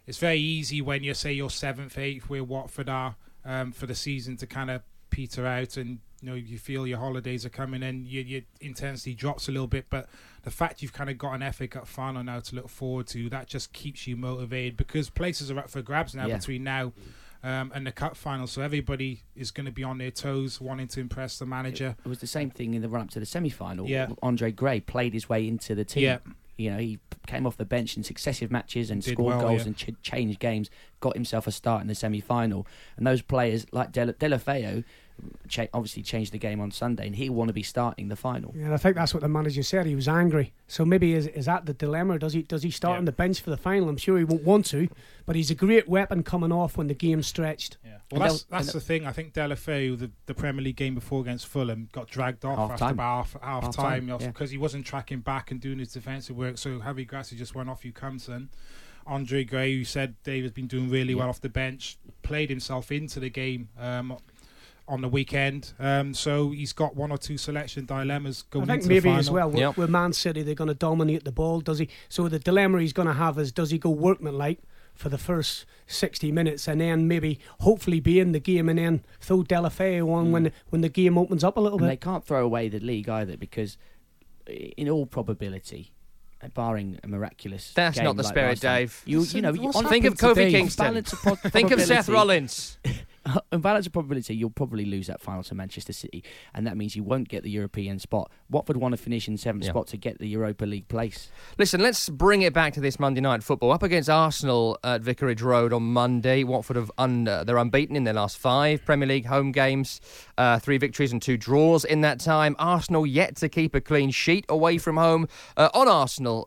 it's very easy when you say you're 7th, 8th, where Watford are for the season, to kind of peter out, and you feel your holidays are coming and your intensity drops a little bit. But the fact you've kind of got an FA Cup final now to look forward to, that just keeps you motivated, because places are up for grabs now between now and the cup final, so everybody is going to be on their toes wanting to impress the manager.
It was the same thing in the run-up to the semi-final. Andre Gray played his way into the team. He came off the bench in successive matches and scored goals and changed games, got himself a start in the semi-final. And those players like Deulofeu obviously changed the game on Sunday, and he'll want to be starting the final.
Yeah, I think that's what the manager said. He was angry. So maybe is that the dilemma? Does he start on the bench for the final? I'm sure he won't want to, but he's a great weapon coming off when the game's stretched.
Yeah. Well, that's the thing. I think Deulofeu, the Premier League game before against Fulham, got dragged off after about half time because he wasn't tracking back and doing his defensive work. So Javi Gracia just went off. You come, son. Andre Gray, who said David's been doing really well off the bench, played himself into the game on the weekend, so he's got one or two selection dilemmas going into the final. I think maybe
as well with Man City, they're going to dominate the ball, does he? So the dilemma he's going to have is, does he go workmanlike for the first 60 minutes and then maybe hopefully be in the game and then throw Deulofeu on when the game opens up a little bit?
They can't throw away the league either, because in all probability, barring a miraculous
that's
game
not the
like
spirit, Dave.
You
think of Kofi Kingston. Think of Seth Rollins.
In balance of probability, you'll probably lose that final to Manchester City, and that means you won't get the European spot. Watford want to finish in 7th spot to get the Europa League place.
Listen, let's bring it back to this Monday night football. Up against Arsenal at Vicarage Road on Monday. Watford they're unbeaten in their last 5 Premier League home games, 3 victories and 2 draws in that time. Arsenal yet to keep a clean sheet away from home. On Arsenal,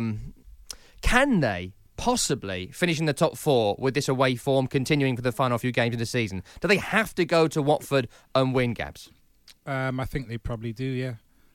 can they possibly finish in the top 4 with this away form continuing for the final few games of the season? Do they have to go to Watford and win, Gabs?
I think they probably do, yeah.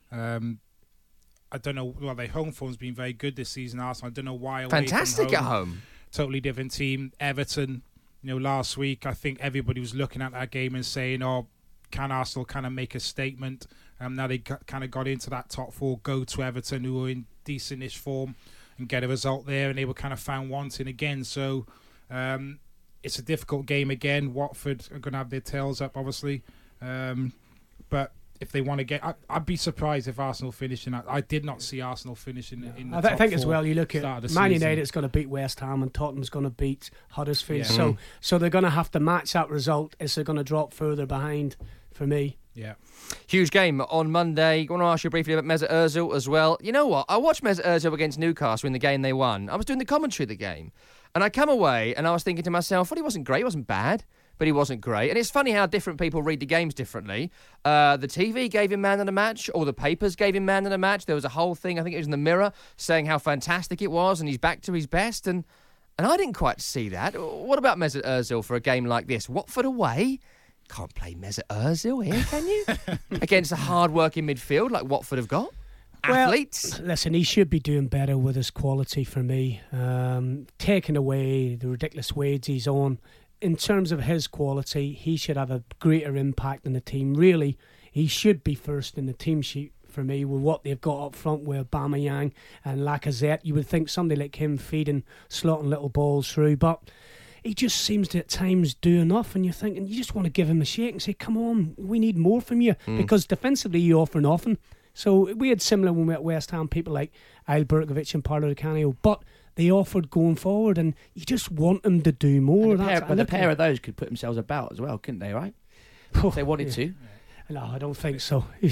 I don't know. Well, their home form's been very good this season, Arsenal. I don't know why.
Fantastic at home.
Totally different team. Everton, last week, I think everybody was looking at that game and saying, can Arsenal kind of make a statement? Now they kind of got into that top 4, go to Everton, who are in decentish form, and get a result there, and they were kind of found wanting again. So it's a difficult game again. Watford are going to have their tails up, obviously, but if they want to get, I'd be surprised if Arsenal finish in that. I did not see Arsenal finishing in the top 4.
I think as well, you look at Man United's going to beat West Ham and Tottenham's going to beat Huddersfield. So they're going to have to match that result if they're going to drop further behind, for me.
Yeah.
Huge game on Monday. I want to ask you briefly about Mesut Ozil as well. You know what? I watched Mesut Ozil against Newcastle in the game they won. I was doing the commentary of the game, and I come away and I was thinking to myself, well, he wasn't great, he wasn't bad, but he wasn't great. And it's funny how different people read the games differently. The TV gave him man of the match, or the papers gave him man of the match. There was a whole thing, I think it was in the Mirror, saying how fantastic it was and he's back to his best, and I didn't quite see that. What about Mesut Ozil for a game like this? Watford away? Can't play Mesut Ozil here, can you? Against a hard-working midfield like Watford have got? Athletes?
Well, listen, he should be doing better with his quality for me. Taking away the ridiculous wage he's on, in terms of his quality, he should have a greater impact in the team. Really, he should be first in the team sheet for me with what they've got up front with Aubameyang and Lacazette. You would think somebody like him feeding, slotting little balls through, but he just seems to at times do enough, and you're thinking you just want to give him a shake and say, come on, we need more from you, because defensively you offer nothing. So we had similar when we were at West Ham, people like Ail Berkovic and Paulo Di Canio, but they offered going forward, and you just want them to do more.
But a pair of those could put themselves about as well, couldn't they, right? If they wanted to.
No, I don't think so. Di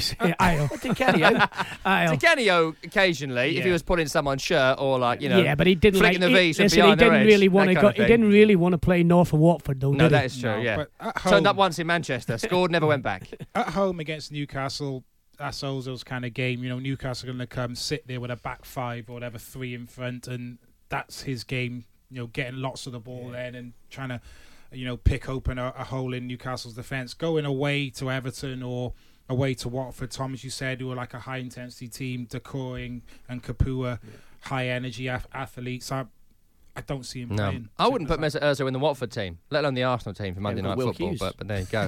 Canio occasionally, if he was putting someone's shirt or but he
didn't
flicking the V
he didn't really want to go. He didn't really want to play north of Watford, though.
No, that is true. Yeah, turned up once in Manchester, scored, never went back.
At home against Newcastle, that's Ozil's kind of game. Newcastle are going to come sit there with a back 5 or whatever, 3 in front, and that's his game. Getting lots of the ball then and trying to pick open a hole in Newcastle's defence. Going away to Everton or away to Watford, Tom, as you said, who are like a high-intensity team, Doucouré and Kapua, high-energy athletes. I don't see him playing.
I wouldn't put Mesut Ozil in the Watford team, let alone the Arsenal team for Monday Night Football, but there you go.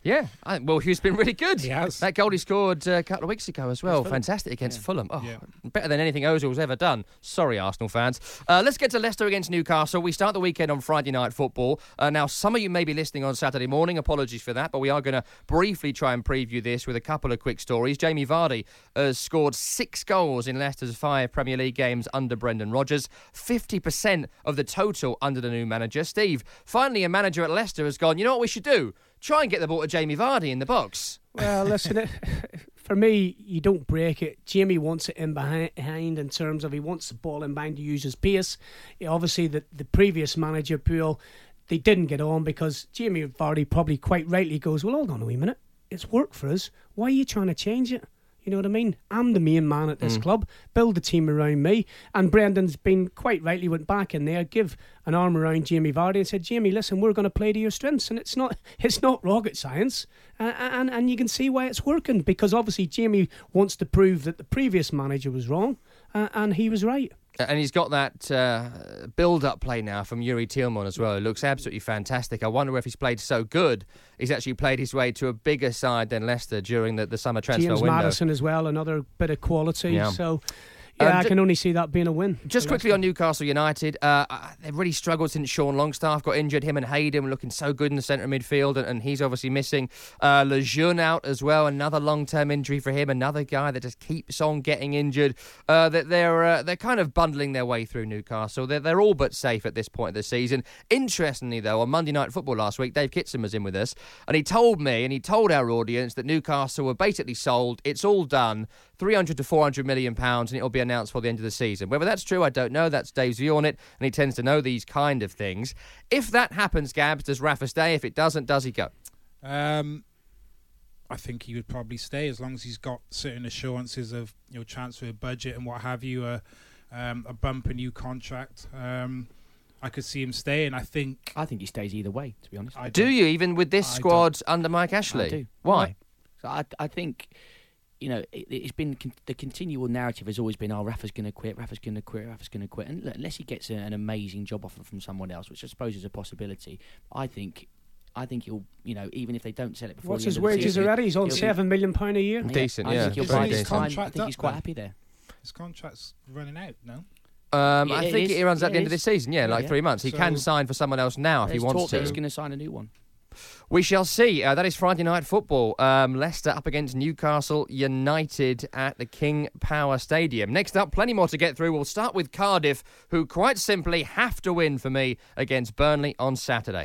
Yeah, well, he's been really good.
He has.
That goal he scored a couple of weeks ago as well. Fantastic against Fulham. Oh, better than anything Ozil's ever done. Sorry, Arsenal fans. Let's get to Leicester against Newcastle. We start the weekend on Friday Night Football. Now, some of you may be listening on Saturday morning. Apologies for that, but we are going to briefly try and preview this with a couple of quick stories. Jamie Vardy has scored 6 goals in Leicester's 5 Premier League games under Brendan Rodgers. 50% of the total under the new manager. Steve, finally a manager at Leicester has gone, you know what we should do? Try and get the ball to Jamie Vardy in the box.
Well, listen, for me, you don't break it. Jamie wants it in behind in terms of he wants the ball in behind to use his pace. Obviously, the previous manager, Puel, they didn't get on because Jamie Vardy probably quite rightly goes, well, hold on a wee minute. It's worked for us. Why are you trying to change it? You know what I mean? I'm the main man at this club. Build the team around me. And Brendan's been quite rightly went back in there, give an arm around Jamie Vardy and said, Jamie, listen, we're going to play to your strengths. And it's not rocket science. And you can see why it's working because obviously Jamie wants to prove that the previous manager was wrong and he was right.
And he's got that build-up play now from Yuri Tillman as well. It looks absolutely fantastic. I wonder if he's played so good, he's actually played his way to a bigger side than Leicester during the summer transfer
James
window.
Maddison as well, another bit of quality.
Yeah.
So, yeah, I can only see that being a win.
Just quickly on Newcastle United, they've really struggled since Sean Longstaff got injured. Him and Hayden were looking so good in the centre of midfield, and he's obviously missing. Lejeune out as well, another long-term injury for him, another guy that just keeps on getting injured. They're kind of bundling their way through Newcastle. They're all but safe at this point of the season. Interestingly, though, on Monday Night Football last week, Dave Kitson was in with us, and he told me and he told our audience that Newcastle were basically sold. It's all done. 300 to 400 million pounds, and it'll be announced for the end of the season. Whether that's true, I don't know. That's Dave's view on it, and he tends to know these kind of things. If that happens, Gabs, does Rafa stay? If it doesn't, does he go?
I think he would probably stay as long as he's got certain assurances of transfer budget and what have you, a bump, a new contract. I could see him stay, and I think
he stays either way, to be honest.
Do you, even with this squad under Mike Ashley?
I do.
Why?
So I think, it's been the continual narrative has always been, Rafa's going to quit, and look, unless he gets an amazing job offer from someone else, which I suppose is a possibility, I think he'll, even if they don't sell it before.
What's his wages already? He's on £7 million a year.
Decent,
I think he'll
Isn't
bide
his
his time.
contract
I think he's
up
quite
then?
happy there.
his contract's running out, no?
I think it runs at the end of this season, like 3 months. He
So-
can sign for someone else now if he wants to.
He's going to sign a new one.
We shall see. That is Friday Night Football. Leicester up against Newcastle United at the King Power Stadium. Next up, plenty more to get through. We'll start with Cardiff, who quite simply have to win for me against Burnley on Saturday.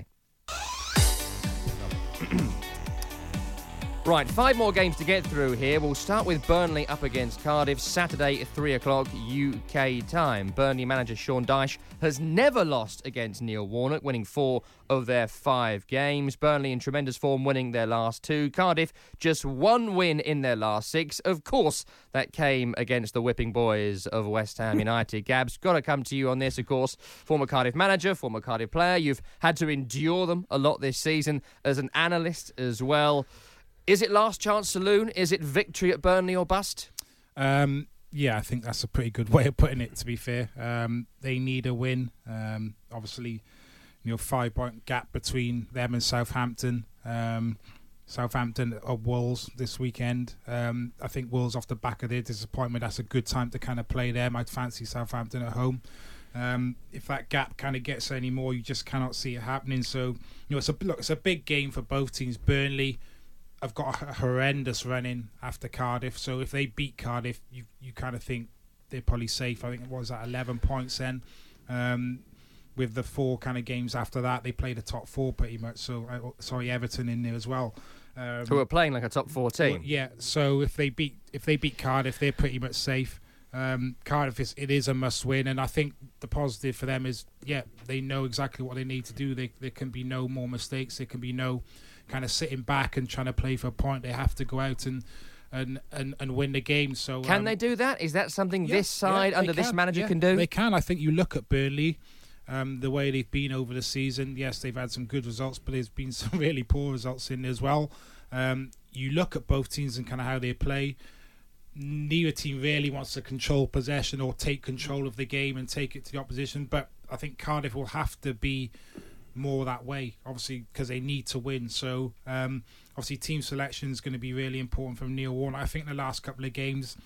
Right, 5 more games to get through here. We'll start with Burnley up against Cardiff, Saturday at 3 o'clock UK time. Burnley manager Sean Dyche has never lost against Neil Warnock, winning 4 of their 5 games. Burnley in tremendous form, winning their last 2. Cardiff just 1 win in their last 6. Of course, that came against the whipping boys of West Ham United. Gabs, got to come to you on this, of course. Former Cardiff manager, former Cardiff player. You've had to endure them a lot this season as an analyst as well. Is it last chance saloon? Is it victory at Burnley or bust?
Yeah, I think that's a pretty good way of putting it, to be fair. They need a win. Obviously, 5-point gap between them and Southampton. Southampton are Wolves this weekend. I think Wolves, off the back of their disappointment, that's a good time to kind of play them. I'd fancy Southampton at home. If that gap kind of gets any more, you just cannot see it happening. So, it's a big game for both teams. Burnley have got a horrendous run-in after Cardiff, so if they beat Cardiff, you kind of think they're probably safe. I think it was at 11 points then. With the 4 kind of games after that, they played the top 4 pretty much. So, Everton in there as well.
Who are playing like a top 4 team.
Yeah, so if they beat Cardiff, they're pretty much safe. Cardiff is a must-win, and I think the positive for them is, they know exactly what they need to do. There can be no more mistakes. There can be no kind of sitting back and trying to play for a point. They have to go out and win the game. So
can they do that? Is that something this side under this manager can do?
They can. I think you look at Burnley, the way they've been over the season. Yes, they've had some good results, but there's been some really poor results in there as well. You look at both teams and kind of how they play. Neither team really wants to control possession or take control of the game and take it to the opposition, but I think Cardiff will have to be more that way, obviously, because they need to win. So, obviously, team selection is going to be really important from Neil Warnock. I think the last couple of games,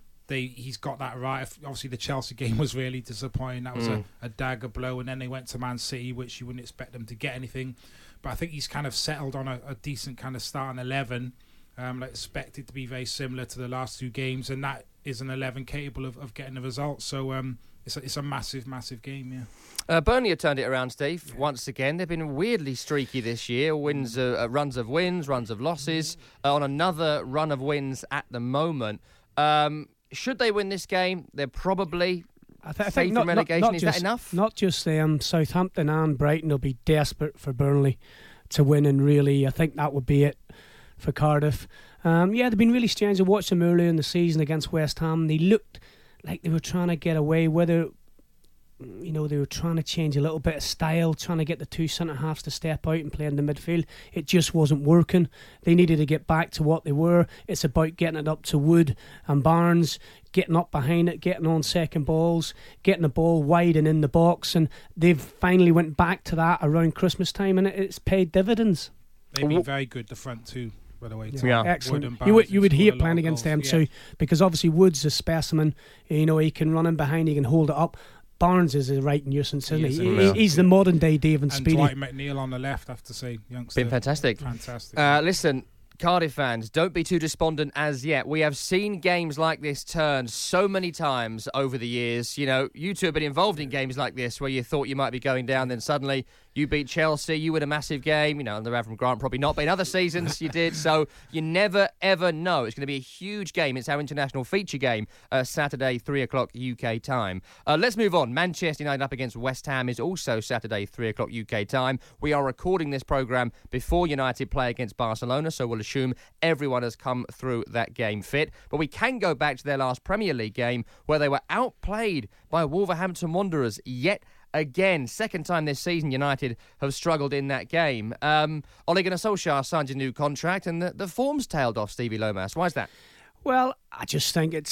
he's got that right. Obviously, the Chelsea game was really disappointing. That was a dagger blow, and then they went to Man City, which you wouldn't expect them to get anything. But I think he's kind of settled on a decent kind of starting 11. I expect it to be very similar to the last 2 games, and that is an 11 capable of getting the results. So it's a massive, massive game, yeah.
Burnley have turned it around, Steve, once again. They've been weirdly streaky this year. Runs of wins, runs of losses. On another run of wins at the moment. Should they win this game, they're probably safe from relegation. Is that enough?
Not just them. Southampton and Brighton will be desperate for Burnley to win, and really, I think that would be it for Cardiff. They've been really strange. I watched them earlier in the season against West Ham. They looked like they were trying to get away, whether they were trying to change a little bit of style, trying to get the 2 centre-halves to step out and play in the midfield. It just wasn't working. They needed to get back to what they were. It's about getting it up to Wood and Barnes, getting up behind it, getting on second balls, getting the ball wide and in the box, and they've finally went back to that around Christmas time, and it's paid dividends.
They've been very good, the front two, by the way.
Yeah, excellent. You would hate playing against them too, because obviously Wood's a specimen. He can run in behind, he can hold it up. Barnes is a right nuisance, isn't he? He's the modern day Dave and Speedy.
Dwight McNeil on the left, I have to say, youngster.
Been fantastic. Listen, Cardiff fans, don't be too despondent as yet. We have seen games like this turn so many times over the years. You two have been involved in games like this where you thought you might be going down, then suddenly you beat Chelsea, you win a massive game. Under Avram Grant, probably not, but in other seasons you did. So you never, ever know. It's going to be a huge game. It's our international feature game, Saturday, 3 o'clock UK time. Let's move on. Manchester United up against West Ham is also Saturday, 3 o'clock UK time. We are recording this programme before United play against Barcelona, so we'll assume everyone has come through that game fit. But we can go back to their last Premier League game where they were outplayed by Wolverhampton Wanderers yet again. Second time this season United have struggled in that game. Ole Gunnar Solskjaer signed a new contract and the form's tailed off, Stevie Lomas. Why is that?
Well, I just think it's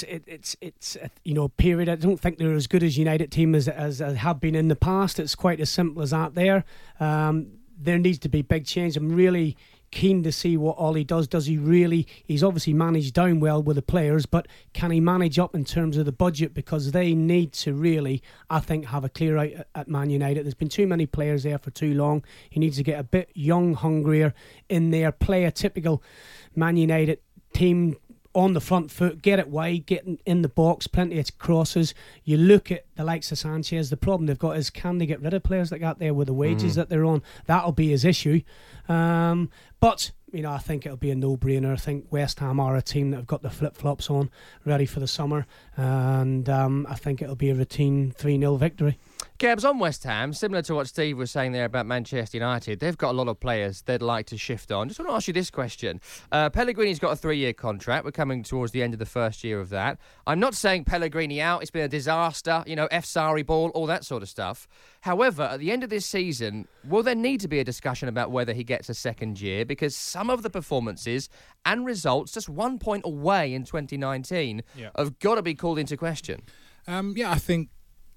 a period. I don't think they're as good as United team as have been in the past. It's quite as simple as that there. There needs to be big change. I'm really keen to see what Ollie does. He's obviously managed down well with the players, but can he manage up in terms of the budget? Because they need to really, I think, have a clear out at Man United. There's been too many players there for too long. He needs to get a bit young, hungrier in there, play a typical Man United team on the front foot, get it wide, get in the box, plenty of crosses. You look at the likes of Sanchez, the problem they've got is, can they get rid of players like that there with the wages that they're on? That'll be his issue. But I think it'll be a no-brainer. I think West Ham are a team that have got the flip-flops on, ready for the summer, and I think it'll be a routine 3-0 victory.
Kebs, on West Ham, similar to what Steve was saying there about Manchester United, they've got a lot of players they'd like to shift on. Just want to ask you this question. Pellegrini's got a 3-year contract. We're coming towards the end of the first year of that. I'm not saying Pellegrini out. It's been a disaster, F. Sarri ball, all that sort of stuff. However, at the end of this season, will there need to be a discussion about whether he gets a second year? Because some of the performances and results, just 1 point away in 2019, have got to be called into question.
I think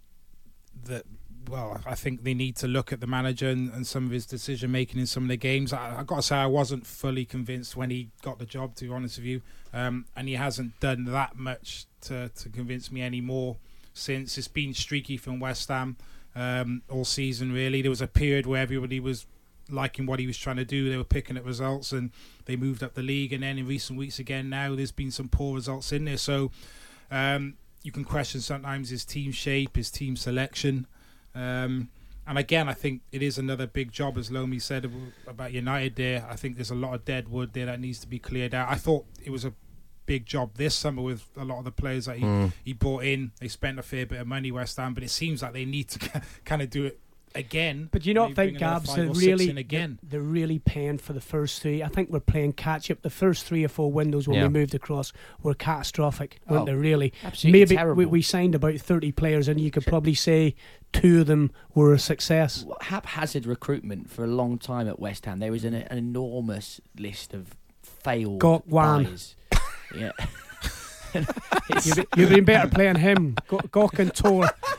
I think they need to look at the manager and some of his decision making in some of the games. I've got to say, I wasn't fully convinced when he got the job, to be honest with you, and he hasn't done that much to convince me anymore since. It's been streaky from West Ham all season, really. There was a period where everybody was liking what he was trying to do. They were picking at results and they moved up the league, and then in recent weeks again now there's been some poor results in there, so you can question sometimes his team shape, his team selection. And again, I think it is another big job, as Lomi said about United there. I think there's a lot of dead wood there that needs to be cleared out. I thought it was a big job this summer with a lot of the players that he brought in. They spent a fair bit of money, West Ham, but it seems like they need to kind of do it again.
But you not think, Gabs, they're really paying for the first three? I think we're playing catch up. The first 3 or 4 windows when we moved across were catastrophic, weren't they, really?
Absolutely
maybe
terrible.
we signed about 30 players and you could probably say 2 of them were a success.
Haphazard recruitment for a long time at West Ham. There was an enormous list of failed buys. Yeah.
You've been better playing him, Gok and Tor.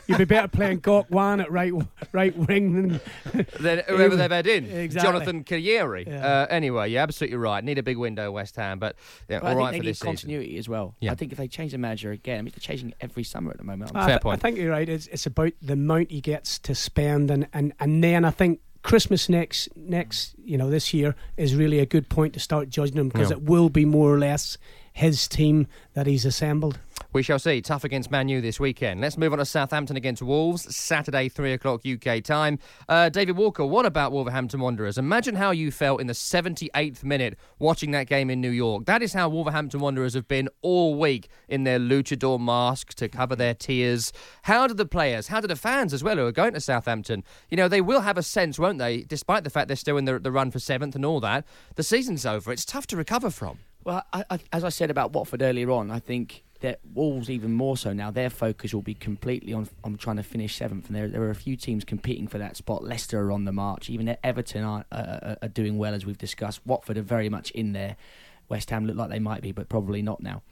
you'd be better playing Gok Wan at right wing
than whoever they've had in.
Exactly.
Jonathan Kayeri.
Yeah.
Anyway, you're absolutely right. Need a big window, West Ham, but all
I
right
think
for
they
this
need continuity as well.
Yeah.
I think if they change the manager again, I mean, they're changing every summer at the moment.
Fair point.
I think you're right. It's about the amount he gets to spend, and then I think Christmas next this year is really a good point to start judging him, because it will be more or less his team that he's assembled.
We shall see. Tough against Man U this weekend. Let's move on to Southampton against Wolves, Saturday, 3 o'clock UK time. David Walker, what about Wolverhampton Wanderers? Imagine how you felt in the 78th minute watching that game in New York. That is how Wolverhampton Wanderers have been all week, in their luchador masks to cover their tears. How do the players, how do the fans as well who are going to Southampton, they will have a sense, won't they, despite the fact they're still in the run for 7th and all that, the season's over. It's tough to recover from.
Well, as I said about Watford earlier on, I think that Wolves even more so now, their focus will be completely on trying to finish 7th, and there are a few teams competing for that spot. Leicester are on the march, even Everton are doing well, as we've discussed. Watford are very much in there. West Ham look like they might be, but probably not now.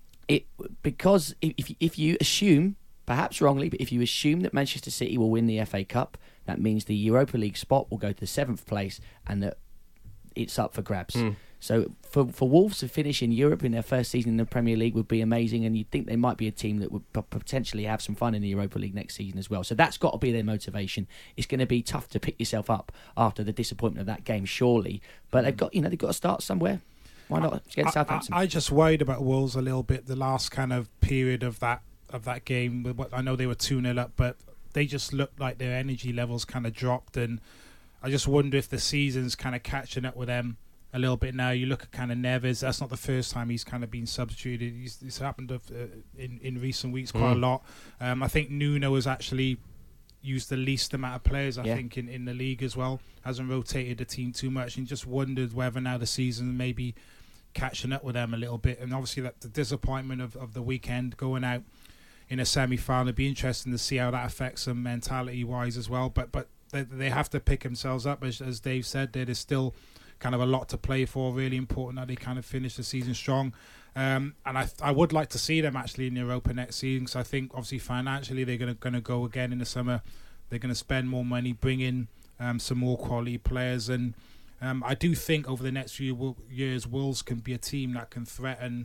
Because if you assume, perhaps wrongly, but if you assume that Manchester City will win the FA Cup, that means the Europa League spot will go to 7th place, and that it's up for grabs. So for Wolves to finish in Europe in their first season in the Premier League would be amazing, and you'd think they might be a team that would potentially have some fun in the Europa League next season as well. So that's got to be their motivation. It's going to be tough to pick yourself up after the disappointment of that game, surely, but they've got to start somewhere. Why not against Southampton?
I just worried about Wolves a little bit the last kind of period of that game. I know they were 2-0 up, but they just looked like their energy levels kind of dropped, and I just wonder if the season's kind of catching up with them a little bit now. You look at kind of Neves. That's not the first time he's kind of been substituted. It's happened in recent weeks quite a lot. I think Nuno has actually used the least amount of players, I think, in the league as well. Hasn't rotated the team too much, and just wondered whether now the season may be catching up with them a little bit. And obviously that the disappointment of the weekend, going out in a semi-final, it'd be interesting to see how that affects them mentality-wise as well. But they have to pick themselves up, as Dave said. There's still kind of a lot to play for. Really important that they kind of finish the season strong. And I would like to see them actually in Europa next season, because I think obviously financially they're going to go again in the summer. They're going to spend more money, bring in some more quality players, and I do think over the next few years Wolves can be a team that can threaten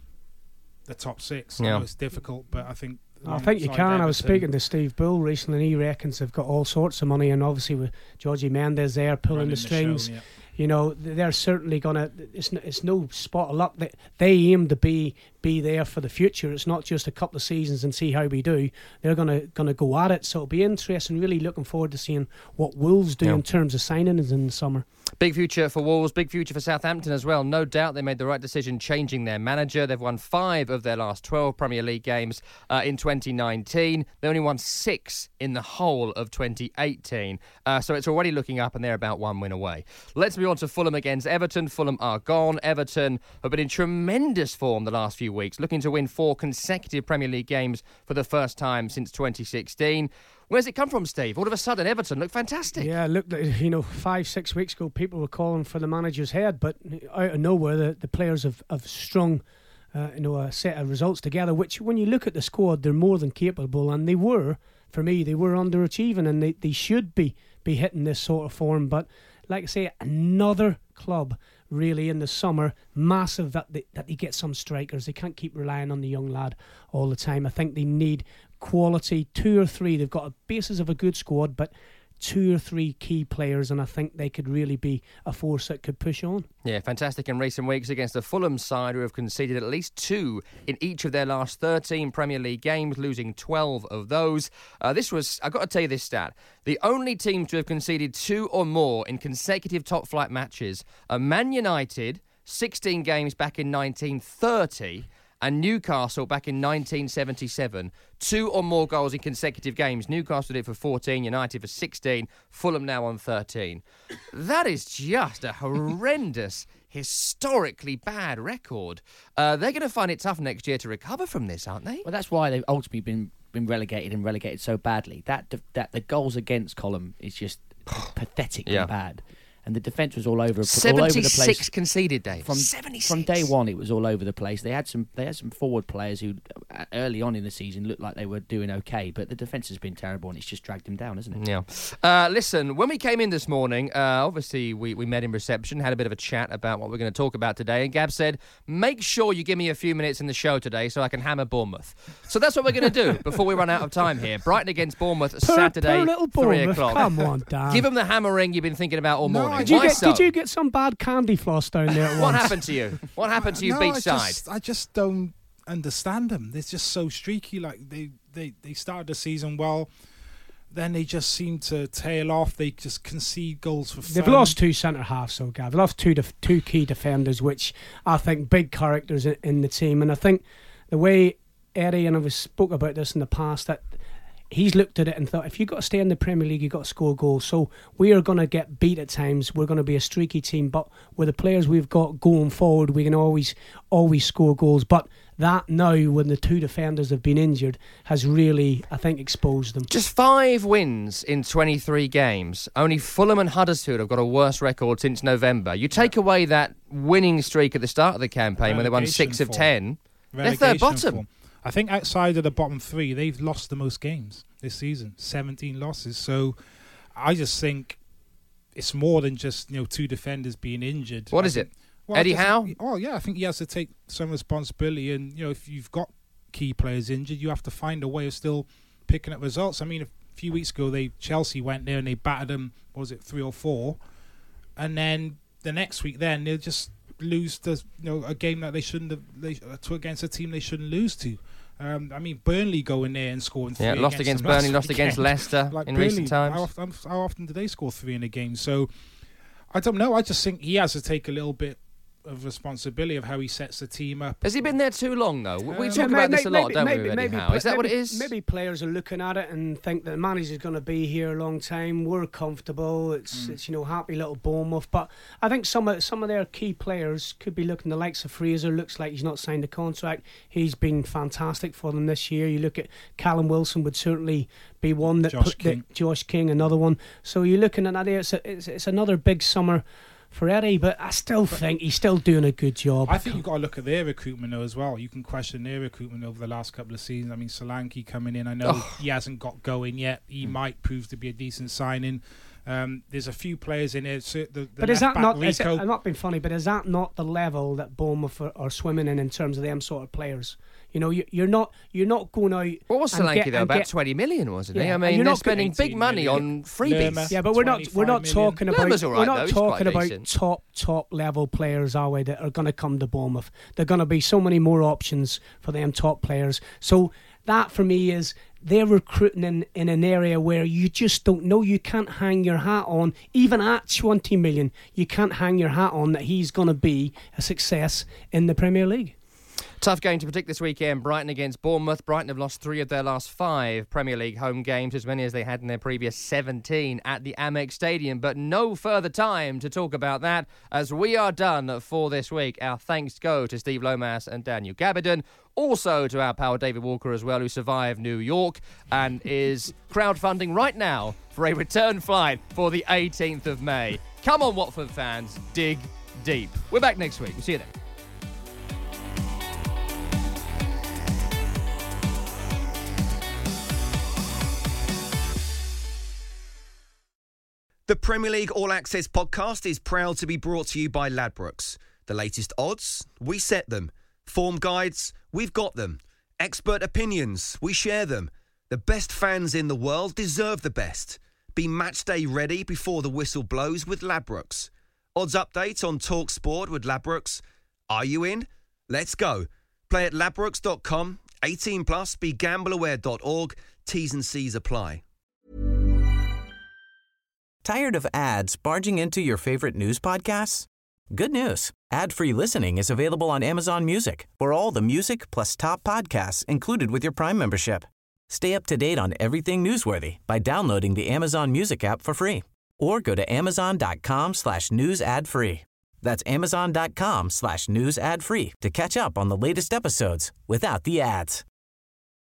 the top 6. I know it's difficult, but I think
you can. I was speaking to Steve Bull recently, and he reckons they've got all sorts of money, and obviously with Georgie Mendes there pulling the strings, they're certainly gonna. It's no spot of luck. They aim to be there for the future. It's not just a couple of seasons and see how we do. They're gonna go at it. So it'll be interesting. Really looking forward to seeing what Wolves do in terms of signings in the summer.
Big future for Wolves, big future for Southampton as well. No doubt they made the right decision changing their manager. They've won 5 of their last 12 Premier League games in 2019. They only won 6 in the whole of 2018. So it's already looking up, and they're about 1 win away. Let's move on to Fulham against Everton. Fulham are gone. Everton have been in tremendous form the last few weeks, looking to win 4 consecutive Premier League games for the first time since 2016. Where's it come from, Steve? All of a sudden, Everton look fantastic.
Yeah, look, 5-6 weeks ago, people were calling for the manager's head, but out of nowhere, the players have strung a set of results together, which, when you look at the squad, they're more than capable, and they were underachieving, and they should be hitting this sort of form. But like I say, another club really in the summer, massive that they get some strikers. They can't keep relying on the young lad all the time. I think they need quality, 2 or 3. They've got a basis of a good squad, but 2 or 3 key players, and I think they could really be a force that could push on.
Yeah, fantastic in recent weeks against the Fulham side, who have conceded at least 2 in each of their last 13 Premier League games, losing 12 of those. This was, I've got to tell you this stat, the only team to have conceded 2 or more in consecutive top-flight matches are Man United, 16 games back in 1930, and Newcastle back in 1977. 2 or more goals in consecutive games. Newcastle did it for 14, United for 16, Fulham now on 13. That is just a horrendous, historically bad record. They're going to find it tough next year to recover from this, aren't they?
Well, that's why they've ultimately been relegated so badly. That the goals against column is just pathetically bad. And the defence was all over the place.
76 conceded, Dave. 76.
From day one, it was all over the place. They had some forward players who early on in the season looked like they were doing okay, but the defence has been terrible and it's just dragged them down, hasn't it?
Yeah. Listen, when we came in this morning, obviously we met in reception, had a bit of a chat about what we're going to talk about today, and Gab said, make sure you give me a few minutes in the show today so I can hammer Bournemouth. So that's what we're going to do before we run out of time here. Brighton against Bournemouth, Saturday,
little
3
Bournemouth.
o'clock.
Come on, Dan.
Give them the hammering you've been thinking about all morning.
Did you get some bad candy floss down there at
What
once?
happened to you? What happened to you beachside?
I just don't understand them. They're just so streaky. Like they started the season well, then they just seem to tail off. They just concede goals for fun.
They've lost 2 centre halves, so Gav. They've lost two key defenders, which I think big characters in the team. And I think the way Eddie, and I've spoke about this in the past, that he's looked at it and thought, if you've got to stay in the Premier League, you've got to score goals. So we are going to get beat at times. We're going to be a streaky team, but with the players we've got going forward, we can always score goals. But that now, when the 2 defenders have been injured, has really, I think, exposed them.
Just 5 wins in 23 games. Only Fulham and Huddersfield have got a worse record since November. You take away that winning streak at the start of the campaign when they won 6 of 10, they're third bottom.
I think outside of the bottom 3, they've lost the most games this season, 17 losses. So I just think it's more than just 2 defenders being injured.
What is it? Eddie Howe?
Oh, yeah, I think he has to take some responsibility. And, if you've got key players injured, you have to find a way of still picking up results. I mean, a few weeks ago, Chelsea went there and they battered them, 3 or 4? And then the next week, they'll just lose a game that they shouldn't have, against a team they shouldn't lose to. I mean, Burnley going there and scoring 3.
Yeah, lost against Burnley, lost against Leicester in recent times.
How often do they score 3 in a game? So I don't know. I just think he has to take a little bit of responsibility of how he sets the team up.
Has he been there too long, though? We talk about this a lot, don't we, with Eddie Howe? Is that what it is?
Maybe players are looking at it and think that the manager's going to be here a long time. We're comfortable. It's happy little Bournemouth. But I think some of their key players could be looking. The likes of Fraser looks like he's not signed a contract. He's been fantastic for them this year. You look at Callum Wilson would certainly be one that Josh King, another one. So you're looking at that. It's another big summer for Eddie, but I still think he's still doing a good job.
I think you've got to look at their recruitment though as well. You can question their recruitment over the last couple of seasons. I mean, Solanke coming in, I know he hasn't got going yet. He might prove to be a decent signing. There's a few players in there.
But is that not? I'm not being funny, but is that not the level that Bournemouth are swimming in terms of them sort of players? You're not going out.
What was Solanke though? About 20 million, wasn't he? I mean, they're spending big money on freebies.
Yeah, but we're not talking about top level players, are we? That are going to come to Bournemouth. There are going to be so many more options for them top players. So that for me is they're recruiting in an area where you just don't know. You can't hang your hat on, even at 20 million. You can't hang your hat on that he's going to be a success in the Premier League.
Tough game to predict this weekend. Brighton against Bournemouth. Brighton have lost 3 of their last 5 Premier League home games, as many as they had in their previous 17 at the Amex Stadium. But no further time to talk about that, as we are done for this week. Our thanks go to Steve Lomas and Daniel Gabidon. Also to our pal David Walker as well, who survived New York and is crowdfunding right now for a return flight for the 18th of May. Come on, Watford fans, dig deep. We're back next week. We'll see you then.
The Premier League All Access podcast is proud to be brought to you by Ladbrokes. The latest odds, we set them. Form guides, we've got them. Expert opinions, we share them. The best fans in the world deserve the best. Be match day ready before the whistle blows with Ladbrokes. Odds update on TalkSport with Ladbrokes. Are you in? Let's go. Play at ladbrokes.com. 18 plus. BeGambleAware.org. T's and C's apply.
Tired of ads barging into your favorite news podcasts? Good news. Ad-free listening is available on Amazon Music for all the music plus top podcasts included with your Prime membership. Stay up to date on everything newsworthy by downloading the Amazon Music app for free or go to amazon.com/news ad free. That's amazon.com/news ad free to catch up on the latest episodes without the ads.